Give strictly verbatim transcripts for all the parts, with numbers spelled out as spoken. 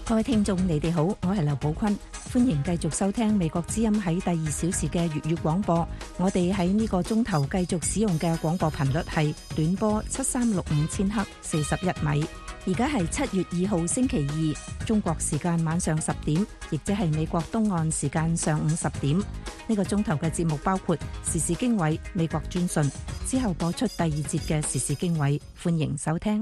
各位聽眾，你哋好，我係劉寶坤，歡迎繼續收聽美國之音喺第二小時嘅粵語廣播。我哋喺呢個鐘頭繼續使用嘅廣播頻率係短波七三六五千赫四十一米。而家係七月二號星期二，中國時間晚上十點，亦即係美國東岸時間上午十點。呢個鐘頭嘅節目包括時事經緯、美國專訊，之後播出第二節嘅時事經緯，歡迎收聽。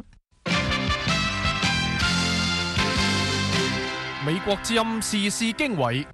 美國之音時事經緯，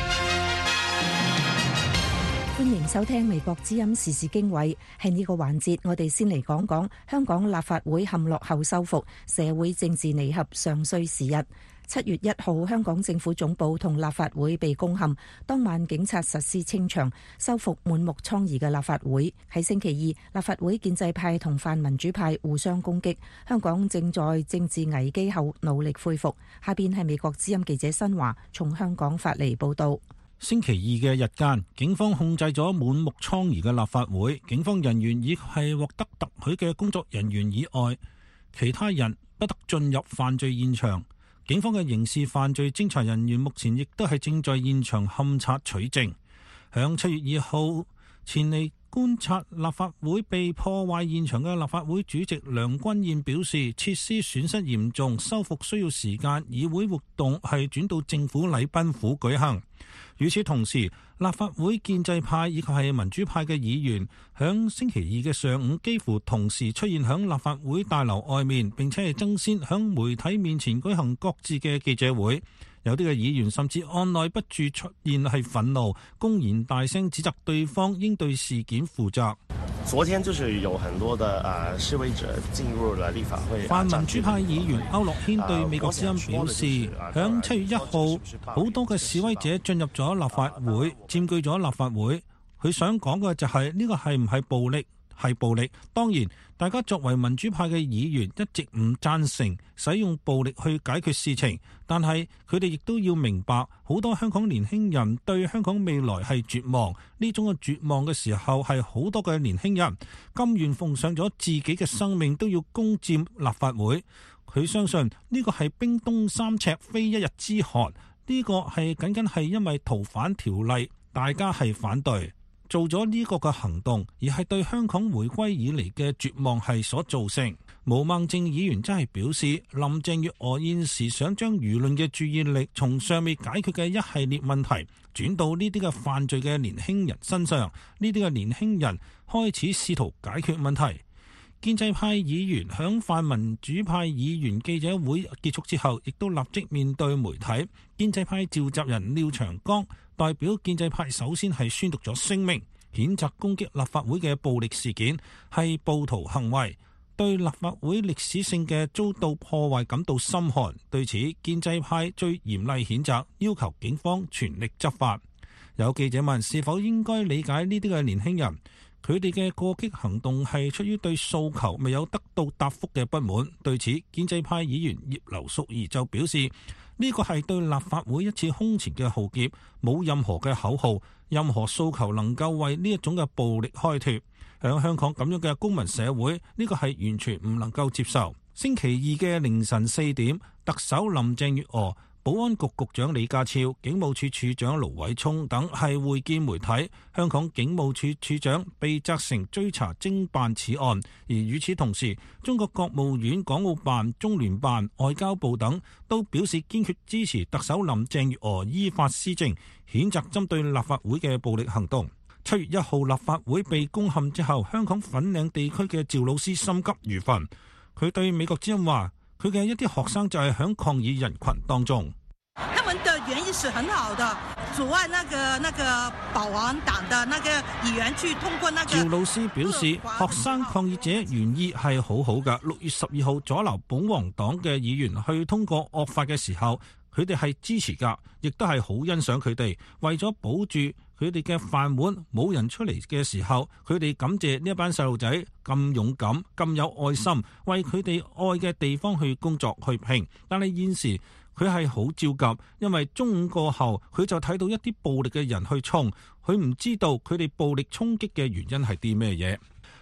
歡迎收聽美國之音時事經緯。喺呢個環節，我哋先嚟講講香港立法會陷落後修復，社會政治彌合尚需時日。七月一號，香港政府總部同立法會被攻陷，當晚警察實施清場，收復滿目瘡痍嘅立法會。喺星期二，立法會建制派同泛民主派互相攻擊，香港正在政治危機後努力恢復。下邊係美國之音記者新華從香港發嚟報道。 星期二嘅日間，警方控制咗滿目瘡痍嘅立法會，警方人員以係獲得特許嘅工作人員以外，其他人不得進入犯罪現場。警方嘅刑事犯罪偵查人員目前亦都係正在現場勘察取證。響七月二號前嚟觀察立法會被破壞現場嘅立法會主席梁君彥表示，設施損失嚴重，修復需要時間，議會活動係轉到政府禮賓府舉行。與此同時，立法會建制派以及係民主派嘅議員響星期二嘅上午幾乎同時出現響立法會大樓外面，並且係爭先響媒體面前舉行各自嘅記者會。有啲嘅議員甚至按捺不住出現係憤怒，公然大聲指責對方應對事件負責。 昨天就是有很多的啊示威者進入了立法會。 泛民主派議員區諾軒對美國之音表示，響七月一號好多嘅示威者進入咗立法會，佔據咗立法會。佢想講嘅就係呢個係唔係暴力？係暴力。當然，大家作為民主派嘅議員一直唔贊成使用暴力去解決事情，但係佢哋亦都要明白，好多香港年輕人對香港未來係絕望。呢種嘅絕望嘅時候，係好多嘅年輕人甘願奉上咗自己嘅生命都要攻佔立法會。佢相信呢個係冰凍三尺非一日之寒，呢個係僅僅係因為逃犯條例，大家係反對。做咗呢個嘅行動，而係對香港回歸以嚟嘅絕望係所造成。毛孟靜議員真係表示，林鄭月娥現時想將輿論嘅注意力從尚未解決嘅一系列問題轉到呢啲嘅犯罪嘅年輕人身上，呢啲嘅年輕人開始試圖解決問題。建制派議員響泛民主派議員記者會結束之後，亦都立即面對媒體。建制派召集人廖長江代表建制派首先係宣讀咗聲明，譴責攻擊立法會嘅暴力事件係暴徒行為，對立法會歷史性嘅遭到破壞感到心寒。對此，建制派最嚴厲譴責，要求警方全力執法。有記者問是否應該理解呢啲嘅年輕人，佢哋嘅過激行動係出於對訴求未有得到答覆嘅不滿。對此，建制派議員葉劉淑儀就表示，呢個係對立法會一次空前嘅浩劫，冇任何嘅口號，任何訴求能夠為呢一種嘅暴力開脫。喺香港咁樣嘅公民社會，呢個係完全唔能夠接受。星期二嘅凌晨四點，特首林鄭月娥、保安局局長李家超、警務處處長盧偉聰等係會見媒體。香港警務處處長被責成追查偵辦此案，而與此同時，中國國務院港澳辦、中聯辦、外交部等都表示堅決支持特首林鄭月娥依法施政，譴責針對立法會嘅暴力行動。七月一號立法會被攻陷之後，香港粉嶺地區嘅趙老師心急如焚，佢對美國之音話，佢嘅一啲學生就係響抗議人群當中。 他們的原意是很好的，阻礙那個那個保皇黨的那個議員去通過那個。 趙老師表示，學生抗議者原意係好好㗎。六月十二號阻撓保皇黨嘅議員去通過惡法嘅時候，佢哋係支持㗎，亦都係好欣賞佢哋。為咗保住佢哋嘅飯碗，冇人出嚟嘅時候，佢哋感謝呢一班細路仔咁勇敢、咁有愛心，為佢哋愛嘅地方去工作去拼。但係現時佢係好焦急，因為中午過後佢就睇到一啲暴力嘅人去衝，佢唔知道佢哋暴力衝擊嘅原因係啲咩嘢。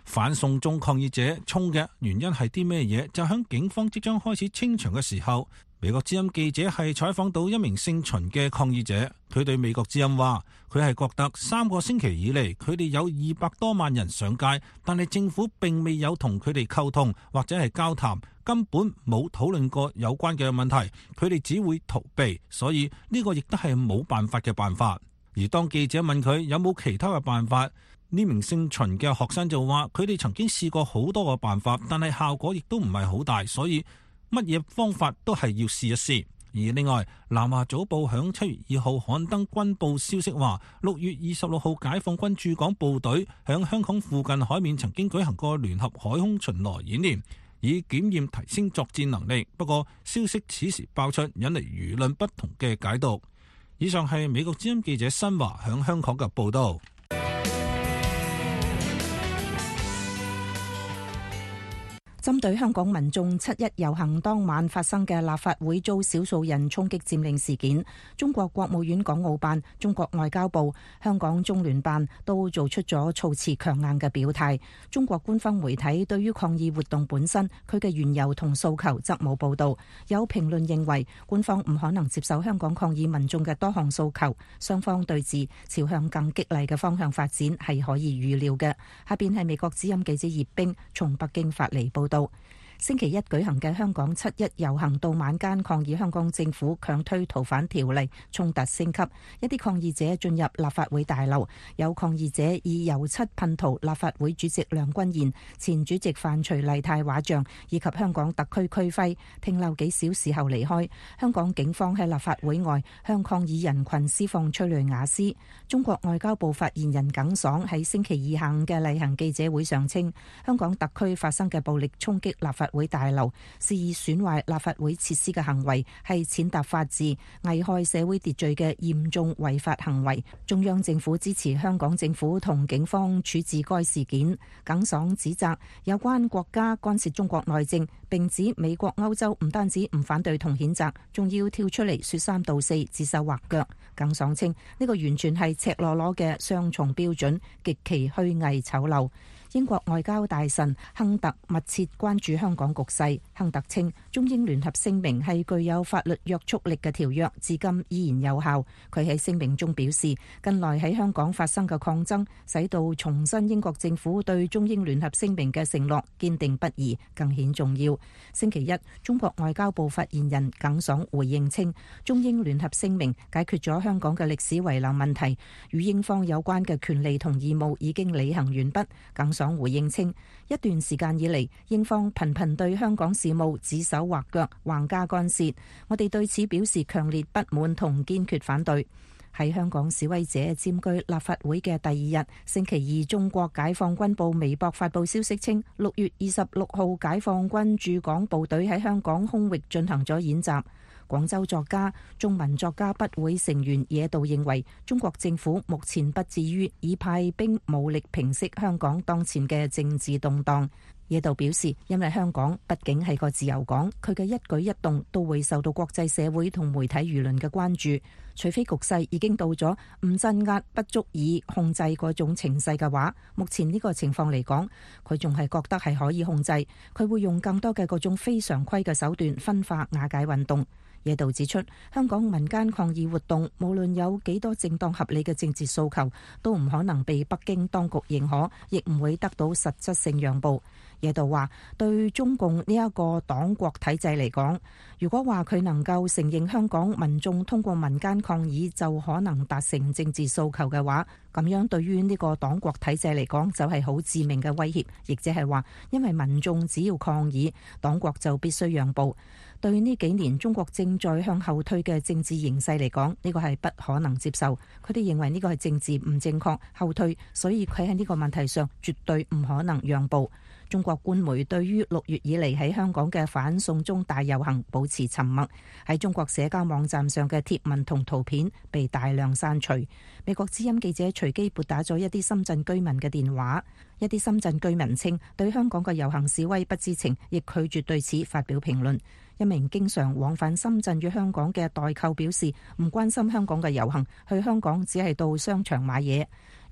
反送中抗議者衝嘅原因係啲咩嘢？就響警方即將開始清場嘅時候，美國之音記者係採訪到一名姓秦嘅抗議者，佢對美國之音話，佢係覺得三個星期以嚟，佢哋有二百多萬人上街，但係政府並未有同佢哋溝通或者係交談，根本冇討論過有關嘅問題，佢哋只會逃避，所以呢個亦都係冇辦法嘅辦法。而當記者問佢有冇其他嘅辦法，呢名姓秦嘅學生就話，佢哋曾經試過好多個辦法，但係效果亦都唔係好大，所以乜嘢方法都係要試一試。而另外，南華早報響七月二號刊登軍報消息話，六月二十六號解放軍駐港部隊響香港附近海面曾經舉行過聯合海空巡邏演練，以檢驗提升作戰能力。不過消息此時爆出，引嚟輿論不同嘅解讀。以上係美國之音記者新華響香港嘅報道。 針對香港民眾七一遊行當晚發生嘅立法會遭少數人衝擊佔領事件，中國國務院港澳辦、中國外交部、香港中聯辦都做出咗措辭強硬嘅表態。中國官方媒體對於抗議活動本身佢嘅緣由同訴求則冇報導。有評論認為，官方唔可能接受香港抗議民眾嘅多項訴求，雙方對峙朝向更激勵嘅方向發展係可以預料嘅。下邊係美國之音記者葉冰從北京發嚟報道。星期一舉行嘅香港七一遊行到晚間抗議香港政府強推逃犯條例，衝突升級，一啲抗議者進入立法會大樓，有抗議者以油漆噴塗立法會主席梁君彥、前主席范徐麗泰畫像以及香港特區區徽，停留幾小時後離開。香港警方喺立法會外向抗議人群施放催淚瓦斯。中國外交部發言人耿爽喺星期二下午嘅例行記者會上稱，香港特區發生嘅暴力衝擊立法會大樓，肆意損壞立法會設施嘅行為係踐踏法治、危害社會秩序嘅嚴重違法行為。中央政府支持香港政府同警方處置該事件。耿爽指責有關國家干涉中國內政，並指美國、歐洲唔單止唔反對同譴責，仲要跳出嚟說三道四、指手畫腳。耿爽稱呢個完全係赤裸裸嘅雙重標準，極其虛偽醜陋。英國外交大臣亨特密切關注香港局勢。亨特稱，中英聯合聲明係具有法律約束力嘅條約，至今依然有效。佢喺聲明中表示，近來喺香港發生嘅抗爭，使到重申英國政府對中英聯合聲明嘅承諾堅定不移，更顯重要。星期一，中國外交部發言人耿爽回應稱，中英聯合聲明解決咗香港嘅歷史遺留問題，與英方有關嘅權利同義務已經履行完畢。耿爽回應稱，一段時間以嚟，英方頻頻對香港事務指手畫腳、橫加干涉，我哋對此表示強烈不滿同堅決反對。喺香港示威者佔據立法會嘅第二日，星期二，中國解放軍報微博發布消息稱，六月二十六號解放軍駐港部隊喺香港空域進行咗演習。廣州作家、中文作家筆會成員野道認為，中國政府目前不至於以派兵武力平息香港當前嘅政治動盪。野道表示，因為香港畢竟係個自由港，佢嘅一舉一動都會受到國際社會同媒體輿論嘅關注。除非局勢已經到咗唔鎮壓不足以控制嗰種情勢嘅話，目前呢個情況嚟講，佢仲係覺得係可以控制。佢會用更多嘅嗰種非常規嘅手段分化瓦解運動。野道指出，香港民間抗議活動無論有幾多正當合理嘅政治訴求，都唔可能被北京當局認可，亦唔會得到實質性讓步。野道話，對中共呢一個黨國體制嚟講，如果話佢能夠承認香港民眾通過民間抗議就可能達成政治訴求嘅話，咁樣對於呢個黨國體制嚟講就係好致命嘅威脅，亦即係話，因為民眾只要抗議，黨國就必須讓步。對呢幾年中國正在向後退嘅政治形勢嚟講，呢個係不可能接受。佢哋認為呢個係政治唔正確、後退，所以佢喺呢個問題上絕對唔可能讓步。中國官媒對於六月以嚟喺香港嘅反送中大遊行保持沉默，喺中國社交網站上嘅貼文同圖片被大量刪除。美國之音記者隨機撥打咗一啲深圳居民嘅電話，一啲深圳居民稱對香港嘅遊行示威不知情，亦拒絕對此發表評論。一名經常往返深圳與香港嘅代購表示，唔關心香港嘅遊行，去香港只係到商場買嘢。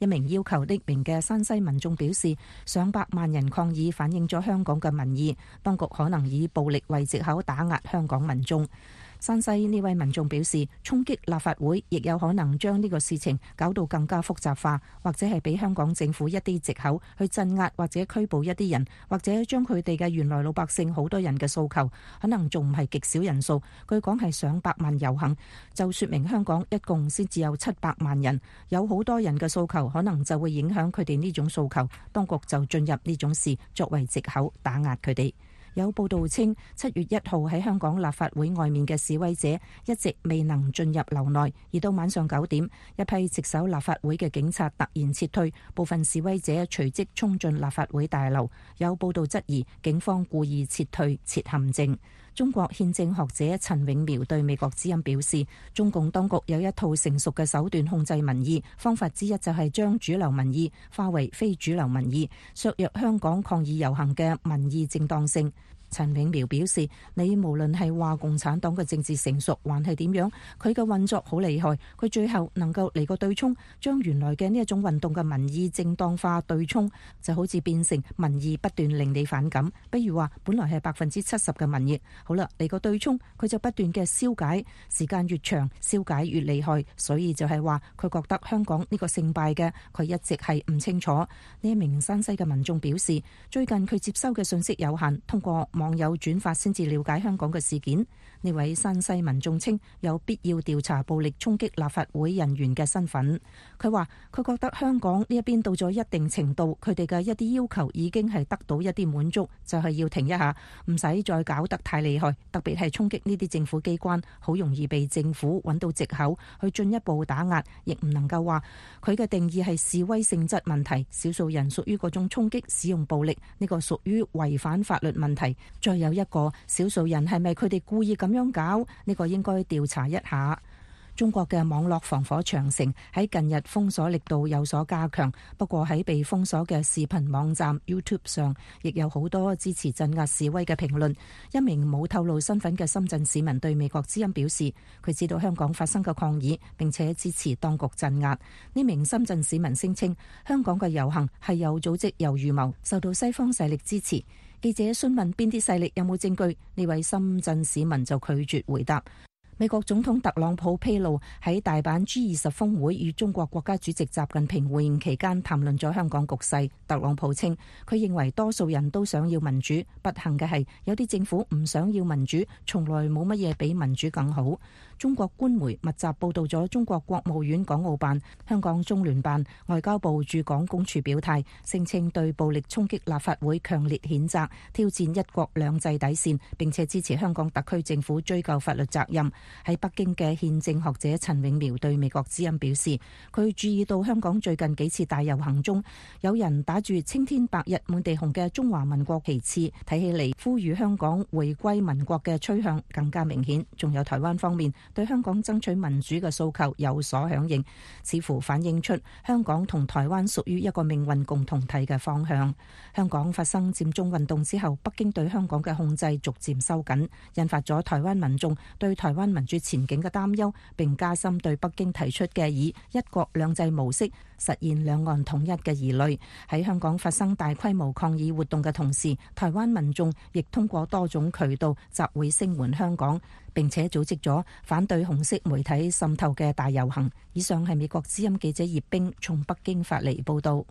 一名要求匿名嘅山西民眾表示，上百萬人抗議反映咗香港嘅民意，當局可能以暴力為藉口打壓香港民眾。山西呢位民眾表示，衝擊立法會亦有可能將呢個事情搞到更加複雜化，或者係俾香港政府一啲藉口去鎮壓或者拘捕一啲人，或者將佢哋嘅原來老百姓好多人嘅訴求，可能仲唔係極少人數，據講係上百萬遊行，就說明香港一共先至有七百萬人，有好多人嘅訴求，可能就會影響佢哋呢種訴求，當局就進入呢種事作為藉口打壓佢哋。有報道稱，七月一號喺香港立法會外面嘅示威者一直未能進入樓內，而到晚上九點，一批值守立法會嘅警察突然撤退，部分示威者隨即衝進立法會大樓。有報道質疑警方故意撤退設陷阱。中國憲政學者陳永苗對美國之音表示，中共當局有一套成熟嘅手段控制民意，方法之一就係將主流民意化為非主流民意，削弱香港抗議遊行嘅民意正當性。陳永苗表示，你無論係話共產黨嘅政治成熟還係點樣，佢嘅運作好厲害，佢最後能夠嚟個對沖，將原來嘅呢一種運動嘅民意正當化對沖，就好似變成民意不斷令你反感。比如話本來係百分之七十嘅民意，好啦，嚟個對沖，佢就不斷嘅消解，時間越長消解越厲害，所以就係話佢覺得香港呢個勝敗嘅，佢一直係唔清楚。呢一名山西嘅民眾表示，最近佢接收嘅信息有限，通過網友轉發先至了解香港嘅事件。呢位山西民眾稱有必要調查暴力衝擊立法會人員嘅身份。佢話佢覺得香港呢一邊到咗一定程度，佢哋嘅一啲要求已經係得到一啲滿足，就係要停一下，唔使再搞得太厲害。特別係衝擊呢啲政府機關，好容易被政府揾到藉口去進一步打壓，亦唔能夠話佢嘅定義係示威性質問題。少數人屬於嗰種衝擊使用暴力，呢個屬於違反法律問題。再有一個，少數人係咪佢哋故意咁樣搞？呢個應該調查一下。中國嘅網絡防火長城喺近日封鎖力度有所加強，不過喺被封鎖嘅視頻網站 YouTube 上，亦有好多支持鎮壓示威嘅評論。一名冇透露身份嘅深圳市民對美國之音表示，佢知道香港發生嘅抗議，並且支持當局鎮壓。呢名深圳市民聲稱，香港嘅遊行係有組織有預謀，受到西方勢力支持。記者詢問邊啲勢力有冇證據，呢位深圳市民就拒絕回答。美國總統特朗普披露喺大阪 G 二十峰會與中國國家主席習近平會晤期間談論咗香港局勢。特朗普稱，佢認為多數人都想要民主，不幸嘅係有啲政府唔想要民主，從來冇乜嘢比民主更好。中國官媒密集報道咗中國國務院港澳辦、香港中聯辦、外交部駐港公署表態，聲稱對暴力衝擊立法會強烈譴責，挑戰一國兩制底線，並且支持香港特區政府追究法律責任。喺北京嘅憲政學者陳永苗對美國之音表示，佢注意到香港最近幾次大遊行中，有人打住青天白日滿地紅嘅中華民國旗幟，睇起嚟呼籲香港回歸民國嘅趨向更加明顯。仲有台灣方面對香港爭取民主嘅訴求有所響應，似乎反映出香港同台灣屬於一個命運共同體嘅方向。香港發生佔中運動之後，北京對香港嘅控制逐漸收緊，引發咗台灣民眾對台灣民主前景嘅擔憂，並加深對北京提出嘅以一國兩制模式實現兩岸統一嘅疑慮。喺香港發生大規模抗議活動嘅同時，台灣民眾亦通過多種渠道集會聲援香港，並且組織咗反對紅色媒體滲透嘅大遊行。以上係美國之音記者葉冰從北京發嚟報道。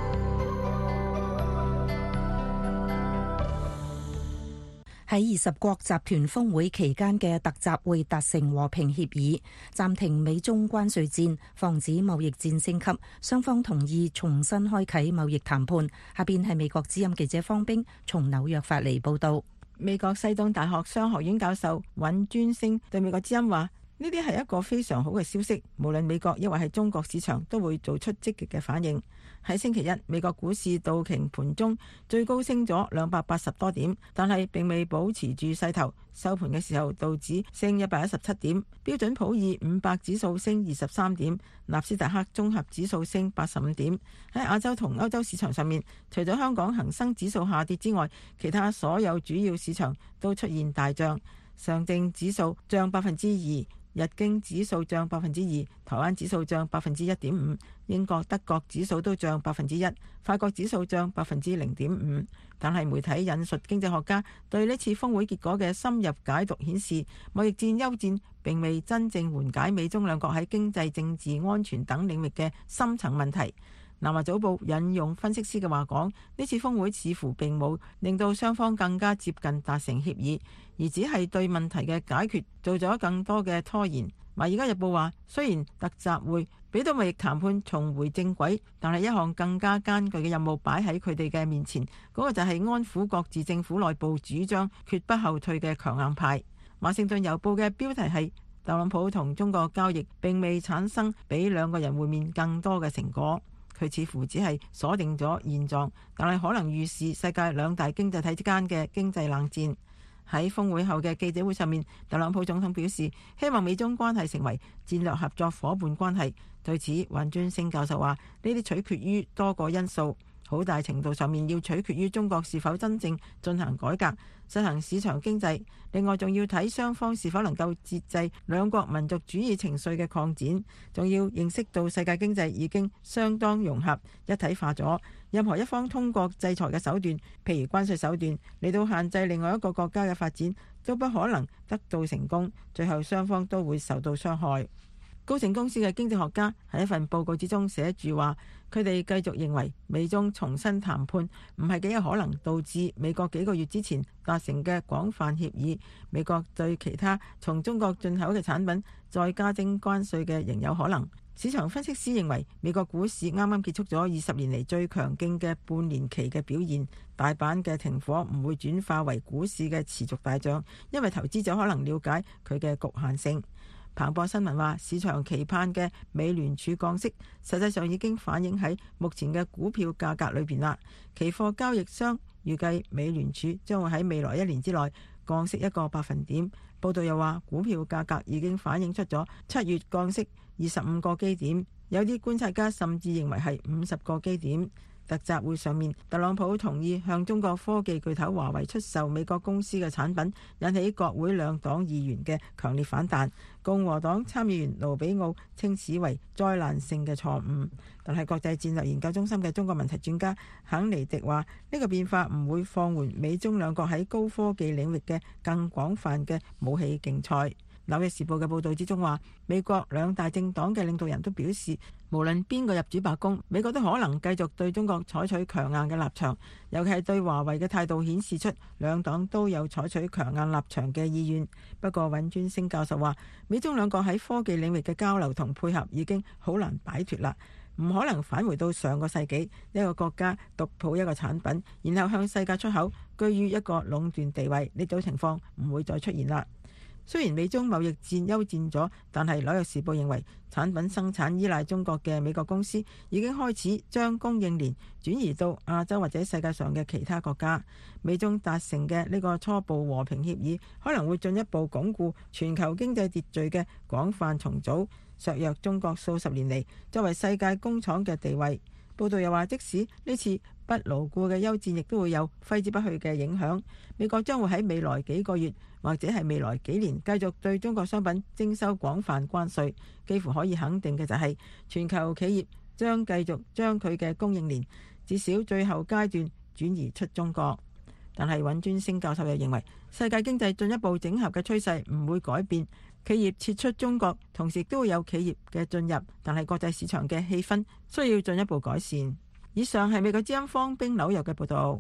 喺二十國集團峰會期間嘅特集會達成和平協議，暫停美中關稅戰，防止貿易戰升級，雙方同意重新開啟貿易談判。下邊係美國之音記者方冰從紐約發嚟報道。 美國西東大學商學院教授尹專星對美國之音話：呢啲係一個非常好嘅消息，無論美國抑或係中國市場都會做出積極嘅反應。喺星期一，美國股市道瓊盤中最高升咗兩百八十多點，但係並未保持住勢頭。收盤嘅時候，道指升一百一十七點，標準普爾五百指數升二十三點，納斯達克綜合指數升八十五點。喺亞洲同歐洲市場上面，除咗香港恒生指數下跌之外，其他所有主要市場都出現大漲。上證指數漲百分之二。 日經指數漲百分之二，台灣指數漲百分之一點五，英國、德國指數都漲百分之一，法國指數漲百分之零點五。但係媒體引述經濟學家對呢次峰會結果嘅深入解讀顯示，貿易戰休戰並未真正緩解美中兩國喺經濟、政治、安全等領域嘅深層問題。南華早報引用分析師嘅話講，呢次峰會似乎並冇令到雙方更加接近達成協議，而只係對問題嘅解決做咗更多嘅拖延。《華爾街日報》話，雖然特集會俾到貿易談判重回正軌，但係一項更加艱巨嘅任務擺喺佢哋嘅面前，嗰個就係安撫各自政府內部主張絕不後退嘅強硬派。《華盛頓郵報》嘅標題係特朗普同中國交易並未產生比兩個人會面更多嘅成果。佢似乎只係鎖定咗現狀，但係可能預示世界兩大經濟體之間嘅經濟冷戰。喺峰會後嘅記者會上面，特朗普總統表示希望美中關係成為戰略合作夥伴關係。對此，尹尊升教授話：呢啲取決於多個因素，好大程度上面要取決於中國是否真正進行改革，實行市場經濟。另外，仲要睇雙方是否能夠節制兩國民族主義情緒嘅擴展，仲要認識到世界經濟已經相當融合一體化咗。任何一方通過制裁嘅手段，譬如關稅手段嚟到限制另外一個國家嘅發展，都不可能得到成功，最後雙方都會受到傷害。高盛公司嘅經濟學家喺一份報告之中寫住話，佢哋繼續認為美中重新談判唔係幾有可能導致美國幾個月之前達成嘅廣泛協議，美國對其他從中國進口嘅產品再加徵關稅嘅仍有可能。市場分析師認為，美國股市啱啱結束咗二十年嚟最強勁嘅半年期嘅表現，大阪嘅停火唔會轉化為股市嘅持續大漲，因為投資者可能了解佢嘅局限性。彭博新聞話，市場期盼嘅美聯儲降息，實際上已經反映喺目前嘅股票價格裏邊啦。期貨交易商預計美聯儲將會喺未來一年之內降息一個百分點。報道又話，股票價格已經反映出咗七月降息二十五個基點，有啲觀察家甚至認為係五十個基點。特集會上面，特朗普同意向中國科技巨頭華為出售美國公司嘅產品，引起國會兩黨議員嘅強烈反彈。共和黨參議員盧比奧稱此為災難性嘅錯誤，但係國際戰略研究中心嘅中國問題專家肯尼迪話：呢個變化唔會放緩美中兩國喺高科技領域嘅更廣泛嘅武器競賽。紐約時報嘅報導之中話，美國兩大政黨嘅領導人都表示，無論邊個入主白宮，美國都可能繼續對中國採取強硬嘅立場，尤其係對華為嘅態度顯示出兩黨都有採取強硬立場嘅意願。不過尹尊升教授話，美中兩國喺科技領域嘅交流同配合已經好難擺脫啦，唔可能返回到上個世紀一個國家獨抱一個產品，然後向世界出口，居於一個壟斷地位，呢種情況唔會再出現啦。雖然美中貿易戰休戰咗，但係紐約時報認為產品生產依賴中國嘅美國公司已經開始將供應鏈轉移到亞洲或者世界上嘅其他國家。美中達成嘅呢個初步和平協議可能會進一步鞏固全球經濟秩序嘅廣泛重組，削弱中國數十年嚟作為世界工廠嘅地位。報道又話，即使呢次不牢固嘅休戰亦都會有揮之不去嘅影響。美國將會喺未來幾個月或者係未來幾年繼續對中國商品徵收廣泛關稅。幾乎可以肯定嘅就係，全球企業將繼續將佢嘅供應鏈至少最後階段轉移出中國。但係尹尊升教授又認為，世界經濟進一步整合嘅趨勢唔會改變，企業撤出中國，同時都會有企業嘅進入，但係國際市場嘅氣氛需要進一步改善。以上係美國之音方冰紐約嘅報道。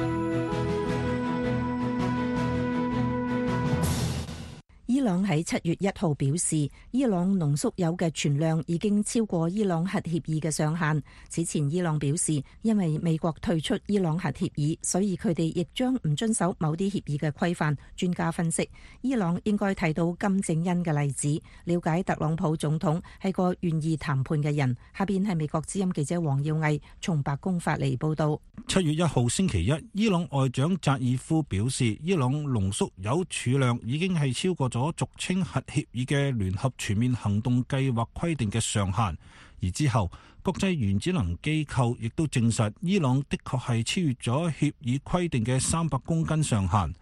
伊朗喺七月一號表示，伊朗濃縮鈾嘅存量已經超過伊朗核協議嘅上限。此前伊朗表示，因為美國退出伊朗核協議，所以佢哋亦將唔遵守某啲協議嘅規範。專家分析，伊朗應該睇到金正恩嘅例子，了解特朗普總統係個願意談判嘅人。下邊係美國之音記者黃耀毅從白宮發嚟報道。 七月一號星期一，伊朗外長扎爾夫表示，伊朗濃縮鈾儲量已經係超過咗俗稱核協議嘅聯合全面行動計劃規定嘅上限。而之後，國際原子能機構亦都證實，伊朗的確係超越咗協議規定嘅三百公斤上限。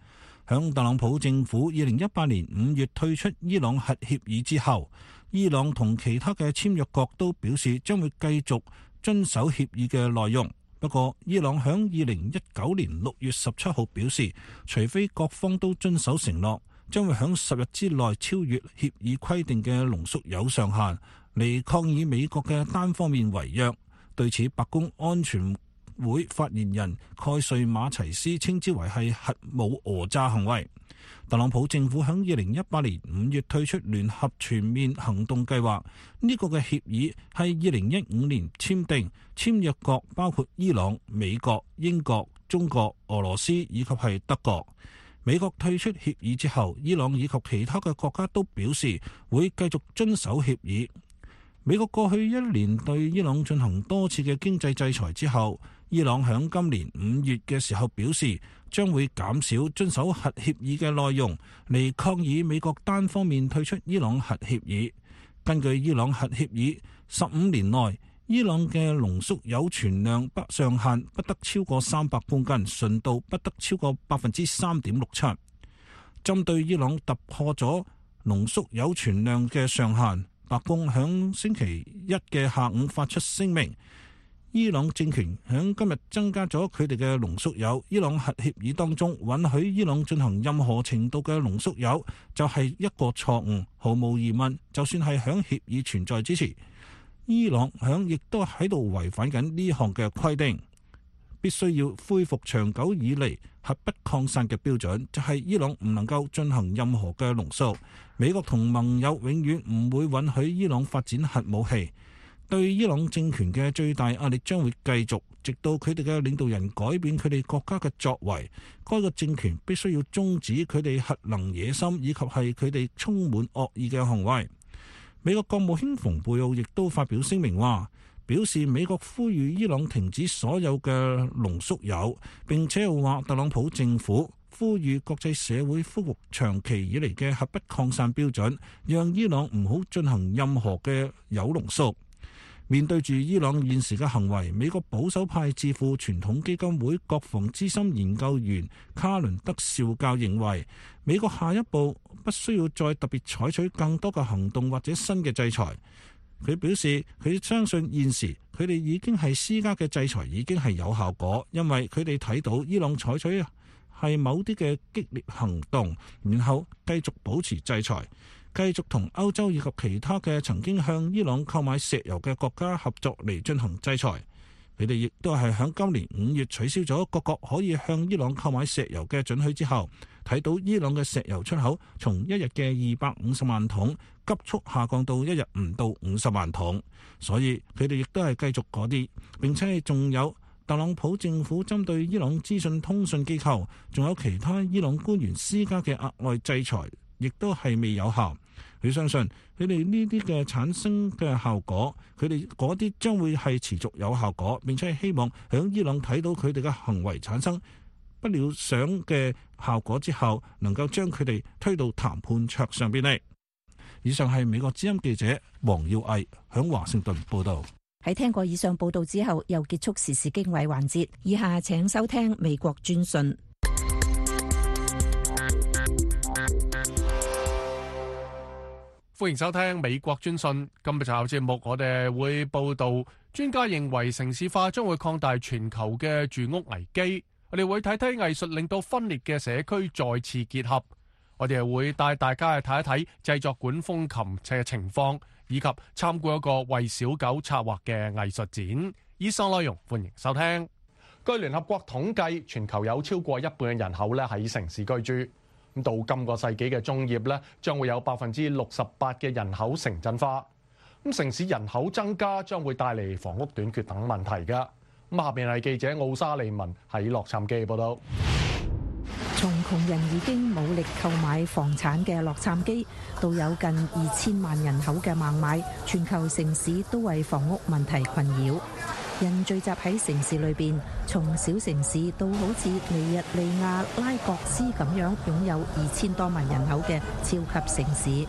響特朗普政府二零一八年五月退出伊朗核協議之後，伊朗同其他嘅簽約國都表示將會繼續遵守協議嘅內容。不過，伊朗響二零一九年六月十七號表示，除非各方都遵守承諾，將會響十日之內超越協議規定嘅濃縮鈾上限，嚟抗議美國嘅單方面違約。對此，白宮安全會發言人蓋瑞馬齊斯稱之為係核武訛詐行為。特朗普政府響二零一八年五月退出聯合全面行動計劃，呢個嘅協議係二零一五年簽訂，簽約國包括伊朗、美國、英國、中國、俄羅斯以及係德國。美國退出協議之後，伊朗以及其他嘅國家都表示會繼續遵守協議。美國過去一年對伊朗進行多次嘅經濟制裁之後，伊朗響今年五月嘅時候表示將會減少遵守核協議嘅內容，嚟抗議美國單方面退出伊朗核協議。根據伊朗核協議，十五年內伊朗嘅濃縮鈾存量不上限不得超過三百公斤，純度不得超過百分之三點六七。針對伊朗突破咗濃縮鈾存量嘅上限，白宮響星期一嘅下午發出聲明，伊朗政權響今日增加咗佢哋嘅濃縮鈾。伊朗核協議當中允許伊朗進行任何程度嘅濃縮鈾，就係一個錯誤。毫無疑問，就算係響協議存在之時，伊朗響亦都喺度違反緊呢項嘅規定。必須要恢復長久以嚟核不擴散嘅標準，就係伊朗唔能夠進行任何嘅濃縮。美國同盟友永遠唔會允許伊朗發展核武器。對伊朗政權嘅最大壓力將會繼續，直到佢哋嘅領導人改變佢哋國家嘅作為。該個政權必須要終止佢哋核能野心以及係佢哋充滿惡意嘅行為。美國國務卿蓬佩奧亦都發表聲明話，表示美國呼籲伊朗停止所有嘅濃縮鈾，並且又話特朗普政府呼籲國際社會恢復長期以嚟嘅核不擴散標準，讓伊朗唔好進行任何嘅鈾濃縮。面對住伊朗現時嘅行為，美國保守派智庫傳統基金會國防資深研究員卡倫德少教認為，美國下一步不需要再特別採取更多嘅行動或者新嘅制裁。佢表示，佢相信現時佢哋已經係施加嘅制裁已經係有效果，因為佢哋睇到伊朗採取係某啲嘅激烈行動，然後繼續保持制裁。繼續同歐洲以及其他嘅曾經向伊朗購買石油嘅國家合作嚟進行制裁。佢哋亦都係喺今年五月取消咗各國可以向伊朗購買石油嘅准許之後，睇到伊朗嘅石油出口從一日嘅二百五十萬桶急速下降到一日唔到五十萬桶。所以佢哋亦都係繼續嗰啲，並且係仲有特朗普政府針對伊朗資訊通訊機構，仲有其他伊朗官員施加嘅額外制裁，亦都係未有效。佢相信佢哋呢啲嘅產生嘅效果，佢哋嗰啲將會係持續有效果，並且係希望響伊朗睇到佢哋嘅行為產生不了想嘅效果之後，能夠將佢哋推到談判桌上邊嚟。以上係美國之音記者黃耀毅響華盛頓報道。 喺聽過以上報道之後，又結束時事經緯環節。以下請收聽美國專訊。 歡迎收聽美國專訊。今日就有節目，我哋會報道專家認為城市化將會擴大全球嘅住屋危機。我哋會睇睇藝術令到分裂嘅社區再次結合。我哋係會帶大家去睇一睇製作管風琴嘅情況，以及參觀一個為小狗策劃嘅藝術展。以上內容歡迎收聽。據聯合國統計，全球有超過一半嘅人口咧喺城市居住。咁到今個世紀嘅中葉咧，將會有百分之六十八嘅人口城鎮化。咁城市人口增加將會帶嚟房屋短缺等問題㗎。咁下邊係記者奧沙利文喺洛杉磯報道。 從窮人已經冇力購買房產嘅洛杉磯，到有近二千萬人口嘅孟買，全球城市都為房屋問題困擾。人聚集喺城市裏邊，從小城市到好似尼日利亞拉各斯咁樣擁有二千多萬人口嘅超級城市。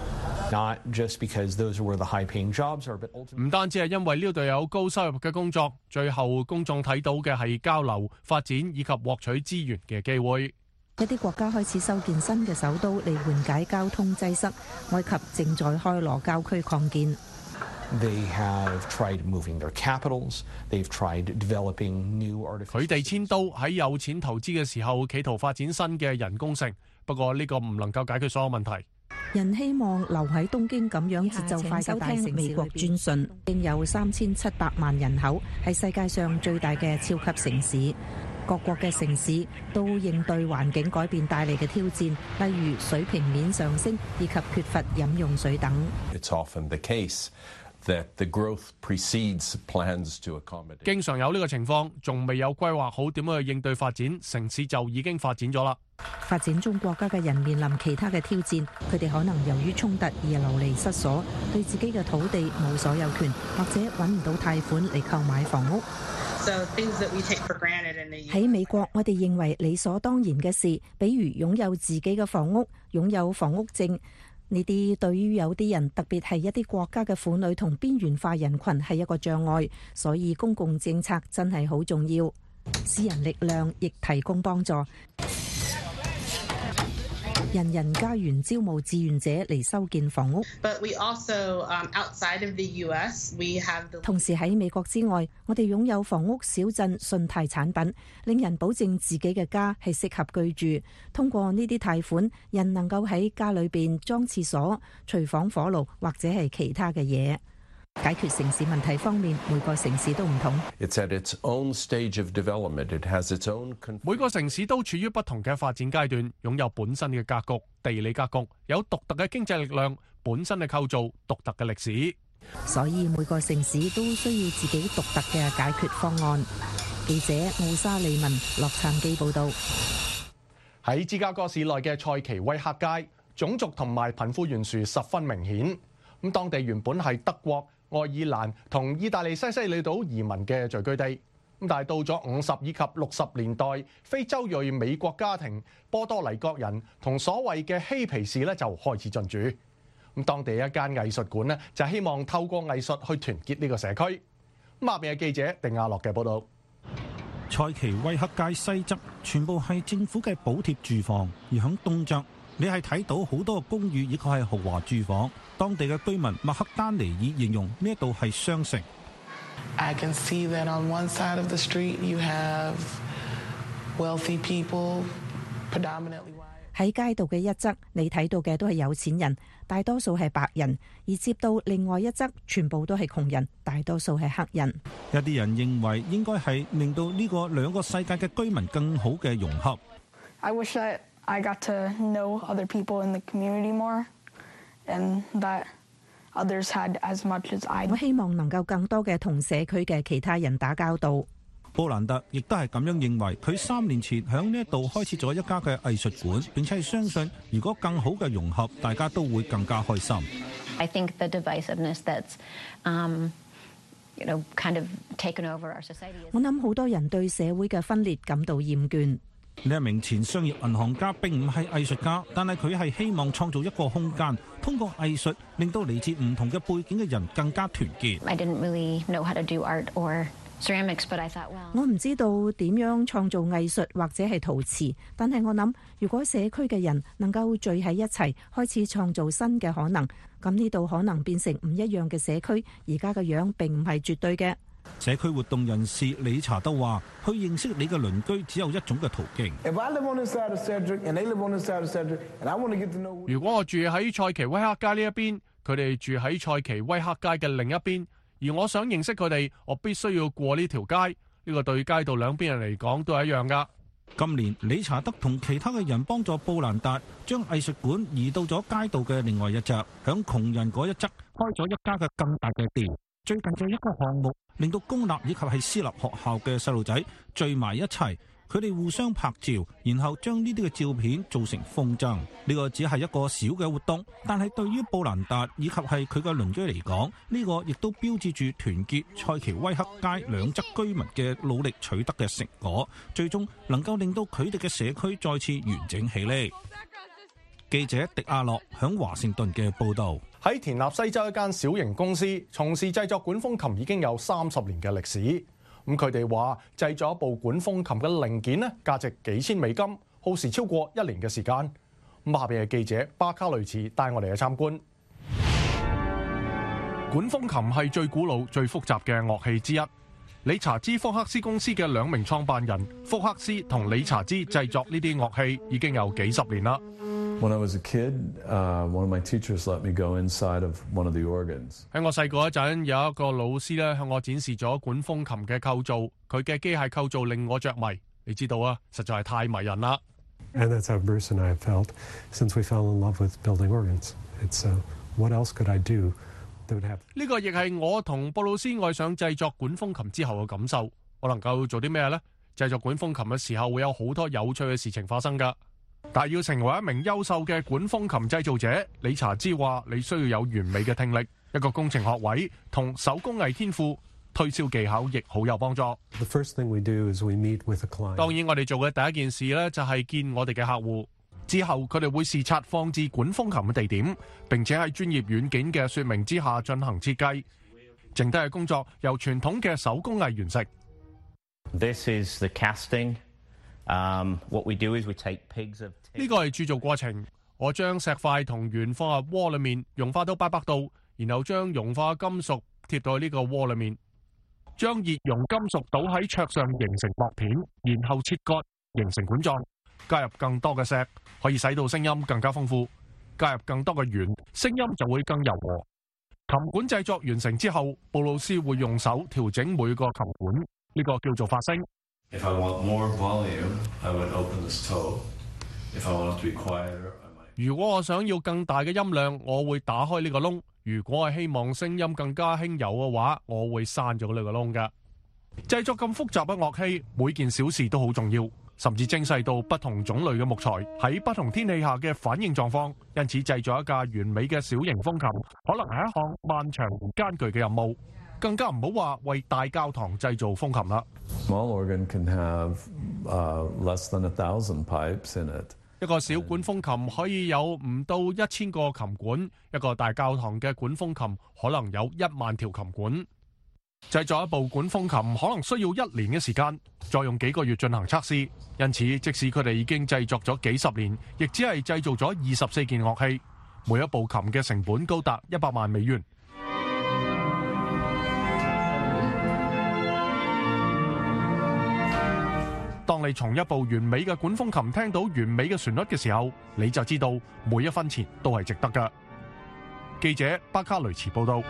唔單止係因為呢度有高收入嘅工作，最後公眾睇到嘅係交流、發展以及獲取資源嘅機會。 一啲國家開始修建新嘅首都嚟緩解交通擠塞，埃及正在開羅郊區擴建。 They have tried moving their capitals. They've tried developing new artificial. 佢哋遷都喺有錢投資嘅時候，企圖發展新嘅人工城。不過呢個唔能夠解決所有問題。 人希望留喺東京咁樣節奏快嘅大城市。美國專訊經有三千七百萬人口，係世界上最大嘅超級城市。各國嘅城市都應對環境改變帶嚟嘅挑戰，例如水平面上升以及缺乏飲用水等。 It's often the case that the growth precedes plans to accommodate. 經常有呢個情況，仲未有規劃好點樣去應對發展，城市就已經發展咗啦。 發展中國家嘅人面臨其他嘅挑戰，佢哋可能由於衝突而流離失所，對自己嘅土地冇所有權，或者揾唔到貸款嚟購買房屋。喺美國，我哋認為理所當然嘅事，比如擁有自己嘅房屋、擁有房屋證，呢啲對於有啲人，特別係一啲國家嘅婦女同邊緣化人群係一個障礙，所以公共政策真係好重要。私人力量亦提供幫助。人人家園招募志願者嚟修建房屋。同時喺美國之外，我哋擁有房屋小鎮信貸產品，令人保證自己嘅家係適合居住。通過呢啲貸款，人能夠喺家裏邊裝廁所、廚房火爐或者係其他嘅嘢。解決城市問題方面，每個城市都唔同。 It's at its own stage of development. It has its own. 每個城市都處於不同嘅發展階段，擁有本身嘅格局、地理格局，有獨特嘅經濟力量、本身嘅構造、獨特嘅歷史。 所以每個城市都需要自己獨特嘅解決方案。記者奧沙利文洛杉磯報道。 喺芝加哥市內嘅塞奇威克街，種族同埋貧富懸殊十分明顯。咁當地原本係德國、愛爾蘭同意大利西西里島移民嘅聚居地，咁但係到咗五十以及六十年代，非洲裔美國家庭、波多黎各人同所謂嘅嬉皮士咧就開始進駐。咁當地一間藝術館咧就希望透過藝術去團結呢個社區。咁下邊嘅記者定亞樂嘅報導。 塞奇威克街西側全部係政府嘅補貼住房，而響東側你係睇到好多公寓以及係豪華住房。當地嘅居民麥克丹尼爾形容呢一度係雙城。 I can see that on one side of the street you have wealthy people, predominantly white. 喺街道嘅一側，你睇到嘅都係有錢人，大多數係白人；而接到另外一側，全部都係窮人，大多數係黑人。 有啲人認為應該係令到呢個兩個世界嘅居民更好嘅融合。 I wish that I got to know other people in the community more, and that others had as much as I. 我希望能夠更多嘅同社區嘅其他人打交道。 布蘭特亦都係咁樣認為，佢三年前喺呢一度開始咗一家嘅藝術館，並且係相信如果更好嘅融合，大家都會更加開心。 I think the divisiveness that's, um, you know, kind of taken over our society. 我諗好多人對社會嘅分裂感到厭倦。 呢一名前商業銀行家並唔係藝術家，但係佢係希望創造一個空間，通過藝術令到嚟自唔同嘅背景嘅人更加團結。 I didn't really know how to do art or ceramics, but I thought, well. 我唔知道點樣創造藝術或者係陶瓷，但係我諗，如果社區嘅人能夠聚喺一齊，開始創造新嘅可能，咁呢度可能變成唔一樣嘅社區。而家嘅樣並唔係絕對嘅。 社區活動人士理查德話：去認識你嘅鄰居只有一種嘅途徑。 如果我住喺塞奇威克街呢一邊，佢哋住喺塞奇威克街嘅另一邊，而我想認識佢哋，我必須要過呢條街。呢個對街道兩邊人嚟講都係一樣噶。 今年理查德同其他嘅人幫助布蘭達將藝術館移到咗街道嘅另外一側，響窮人嗰一側開咗一家嘅更大嘅店。最近嘅一個項目令到公立以及係私立學校嘅細路仔聚埋一齊，佢哋互相拍照，然後將呢啲嘅照片做成風箏。呢個只係一個小嘅活動，但係對於布蘭達以及係佢嘅鄰居嚟講，呢個亦都標誌住團結塞奇威克街兩側居民嘅努力取得嘅成果，最終能夠令到佢哋嘅社區再次完整起嚟。記者迪亞洛響華盛頓嘅報導。 喺田納西州一間小型公司從事製作管風琴已經有三十年嘅歷史。咁佢哋話製作一部管風琴嘅零件呢，價值幾千美金， 耗時超過一年嘅時間。咁下邊嘅記者巴卡雷茨帶我哋去參觀。 管風琴係最古老、最複雜嘅樂器之一。理查茲福克斯公司嘅兩名創辦人福克斯同理查茲製作呢啲樂器已經有幾十年啦。 When I was a kid, uh, one of my teachers let me go inside of one of the organs. 喺我細個嗰陣，有一個老師咧向我展示咗管風琴嘅構造，佢嘅機械構造令我着迷。你知道啊，實在係太迷人啦。 And that's how Bruce and I have felt since we fell in love with building organs. It's uh, what else could I do that would have? 呢個亦係我同布魯斯愛上製作管風琴之後嘅感受。我能夠做啲咩呢？製作管風琴嘅時候會有好多有趣嘅事情發生㗎。但係要成為一名優秀嘅管風琴製造者，理查茲話你需要有完美嘅聽力、一個工程學位同手工藝天賦，推銷技巧亦好有幫助。 The first thing we do is we meet with a client. 當然，我哋做嘅第一件事呢，就係見我哋嘅客戶，之後佢哋會視察放置管風琴嘅地點，並且喺專業軟件嘅說明之下進行設計。剩低嘅工作由傳統嘅手工藝完成。 This is the casting. Um, what we do is we take pigs of 呢個係鑄造過程，我將石塊同鉛放入鍋裏面，融化到八百度，然後將融化金屬貼到呢個鍋裏面，將熱熔金屬倒喺桌上形成薄片，然後切割形成管狀，加入更多嘅石，可以使到聲音更加豐富。加入更多嘅鉛，聲音就會更柔和。琴管製作完成之後，布魯斯會用手調整每個琴管，呢個叫做發聲。 If I want more volume, I would open this toe. If I want it to be quieter, I might. 如果我想要更大嘅音量，我會打開呢個窿；如果係希望聲音更加輕柔嘅話，我會閂咗呢個窿㗎。製作咁複雜嘅樂器，每件小事都好重要，甚至精細到不同種類嘅木材喺不同天氣下嘅反應狀況。因此，製作一架完美嘅小型風琴，可能係一項漫長而艱巨嘅任務。更加唔好話為大教堂製造風琴啦。 Small organ can have uh, less than a thousand pipes in it. 一個小管風琴可以有唔到一千個琴管，一個大教堂嘅管風琴可能有一萬條琴管。製作一部管風琴可能需要一年嘅時間，再用幾個月進行測試。因此，即使佢哋已經製作咗幾十年，亦只係製造咗二十四件樂器，每一部琴嘅成本高達一百萬美元。當你從一部完美嘅管風琴聽到完美嘅旋律嘅時候，你就知道每一分錢都係值得㗎。記者巴卡雷茨報道。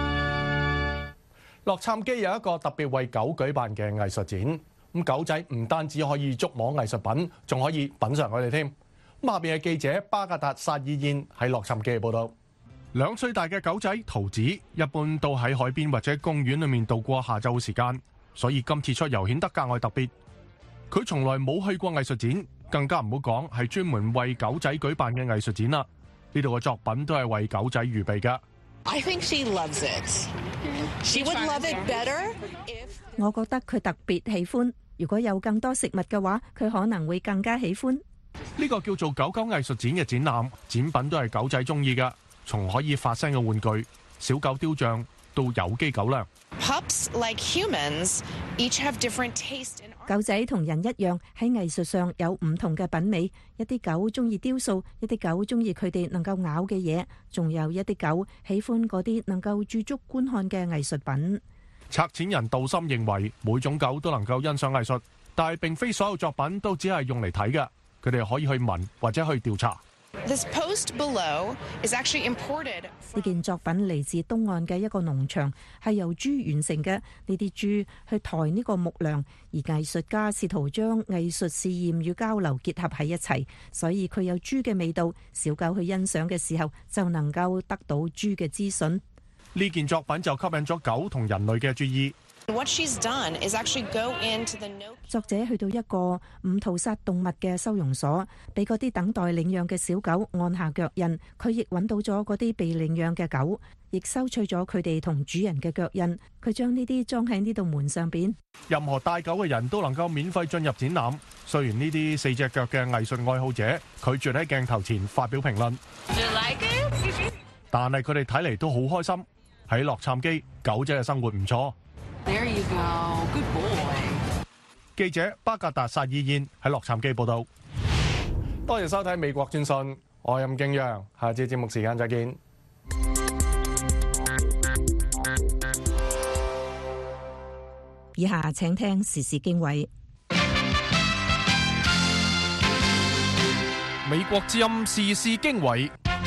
洛杉磯有一個特別為狗舉辦嘅藝術展，咁狗仔唔單止可以觸摸藝術品，仲可以品嚐佢哋添。咁下邊嘅記者巴格達薩爾燕喺洛杉磯嘅報道。 兩歲大嘅狗仔桃子一般都喺海邊或者公園裏面度過下晝時間，所以今次出遊顯得格外特別。佢從來冇去過藝術展，更加唔好講係專門為狗仔舉辦嘅藝術展啦。呢度嘅作品都係為狗仔預備㗎。 I think she loves it. She would love it better if 我覺得佢特別喜歡。如果有更多食物嘅話，佢可能會更加喜歡。 呢個叫做狗狗藝術展嘅展覽，展品都係狗仔中意㗎，從可以發聲嘅玩具、小狗雕像到有機狗糧。 Pups, like humans, each have different taste in art. 狗仔同人一樣喺藝術上有唔同嘅品味，一啲狗中意雕塑，一啲狗中意佢哋能夠咬嘅嘢，仲有一啲狗喜歡嗰啲能夠駐足觀看嘅藝術品。 策展人杜森認為每種狗都能夠欣賞藝術，但係並非所有作品都只係用嚟睇嘅，佢哋可以去聞或者去調查。 This post below is actually imported. 呢件作品嚟自東岸嘅一個農場，係由豬完成嘅。呢啲豬去抬呢個木梁，而藝術家試圖將藝術試驗與交流結合喺一齊，所以佢有豬嘅味道。小狗去欣賞嘅時候，就能夠得到豬嘅資訊。 呢件作品就吸引咗狗同人類嘅注意。 What she's done is actually go into the note. 作者去到一個唔屠殺動物嘅收容所，俾嗰啲等待領養嘅小狗按下腳印。佢亦揾到咗嗰啲被領養嘅狗，亦收取咗佢哋同主人嘅腳印。佢將呢啲裝喺呢度門上邊。 任何帶狗嘅人都能夠免費進入展覽。雖然呢啲四隻腳嘅藝術愛好者拒絕喺鏡頭前發表評論， Do you like it? 但係佢哋睇嚟都好開心。喺洛杉磯，狗仔嘅生活唔錯。 There you go. Good boy. 記者巴格達薩爾燕喺洛杉磯報道。 多謝收睇美國專訊，我係任敬陽，下次節目時間再見。 以下請聽時事經緯。 美國之音時事經緯，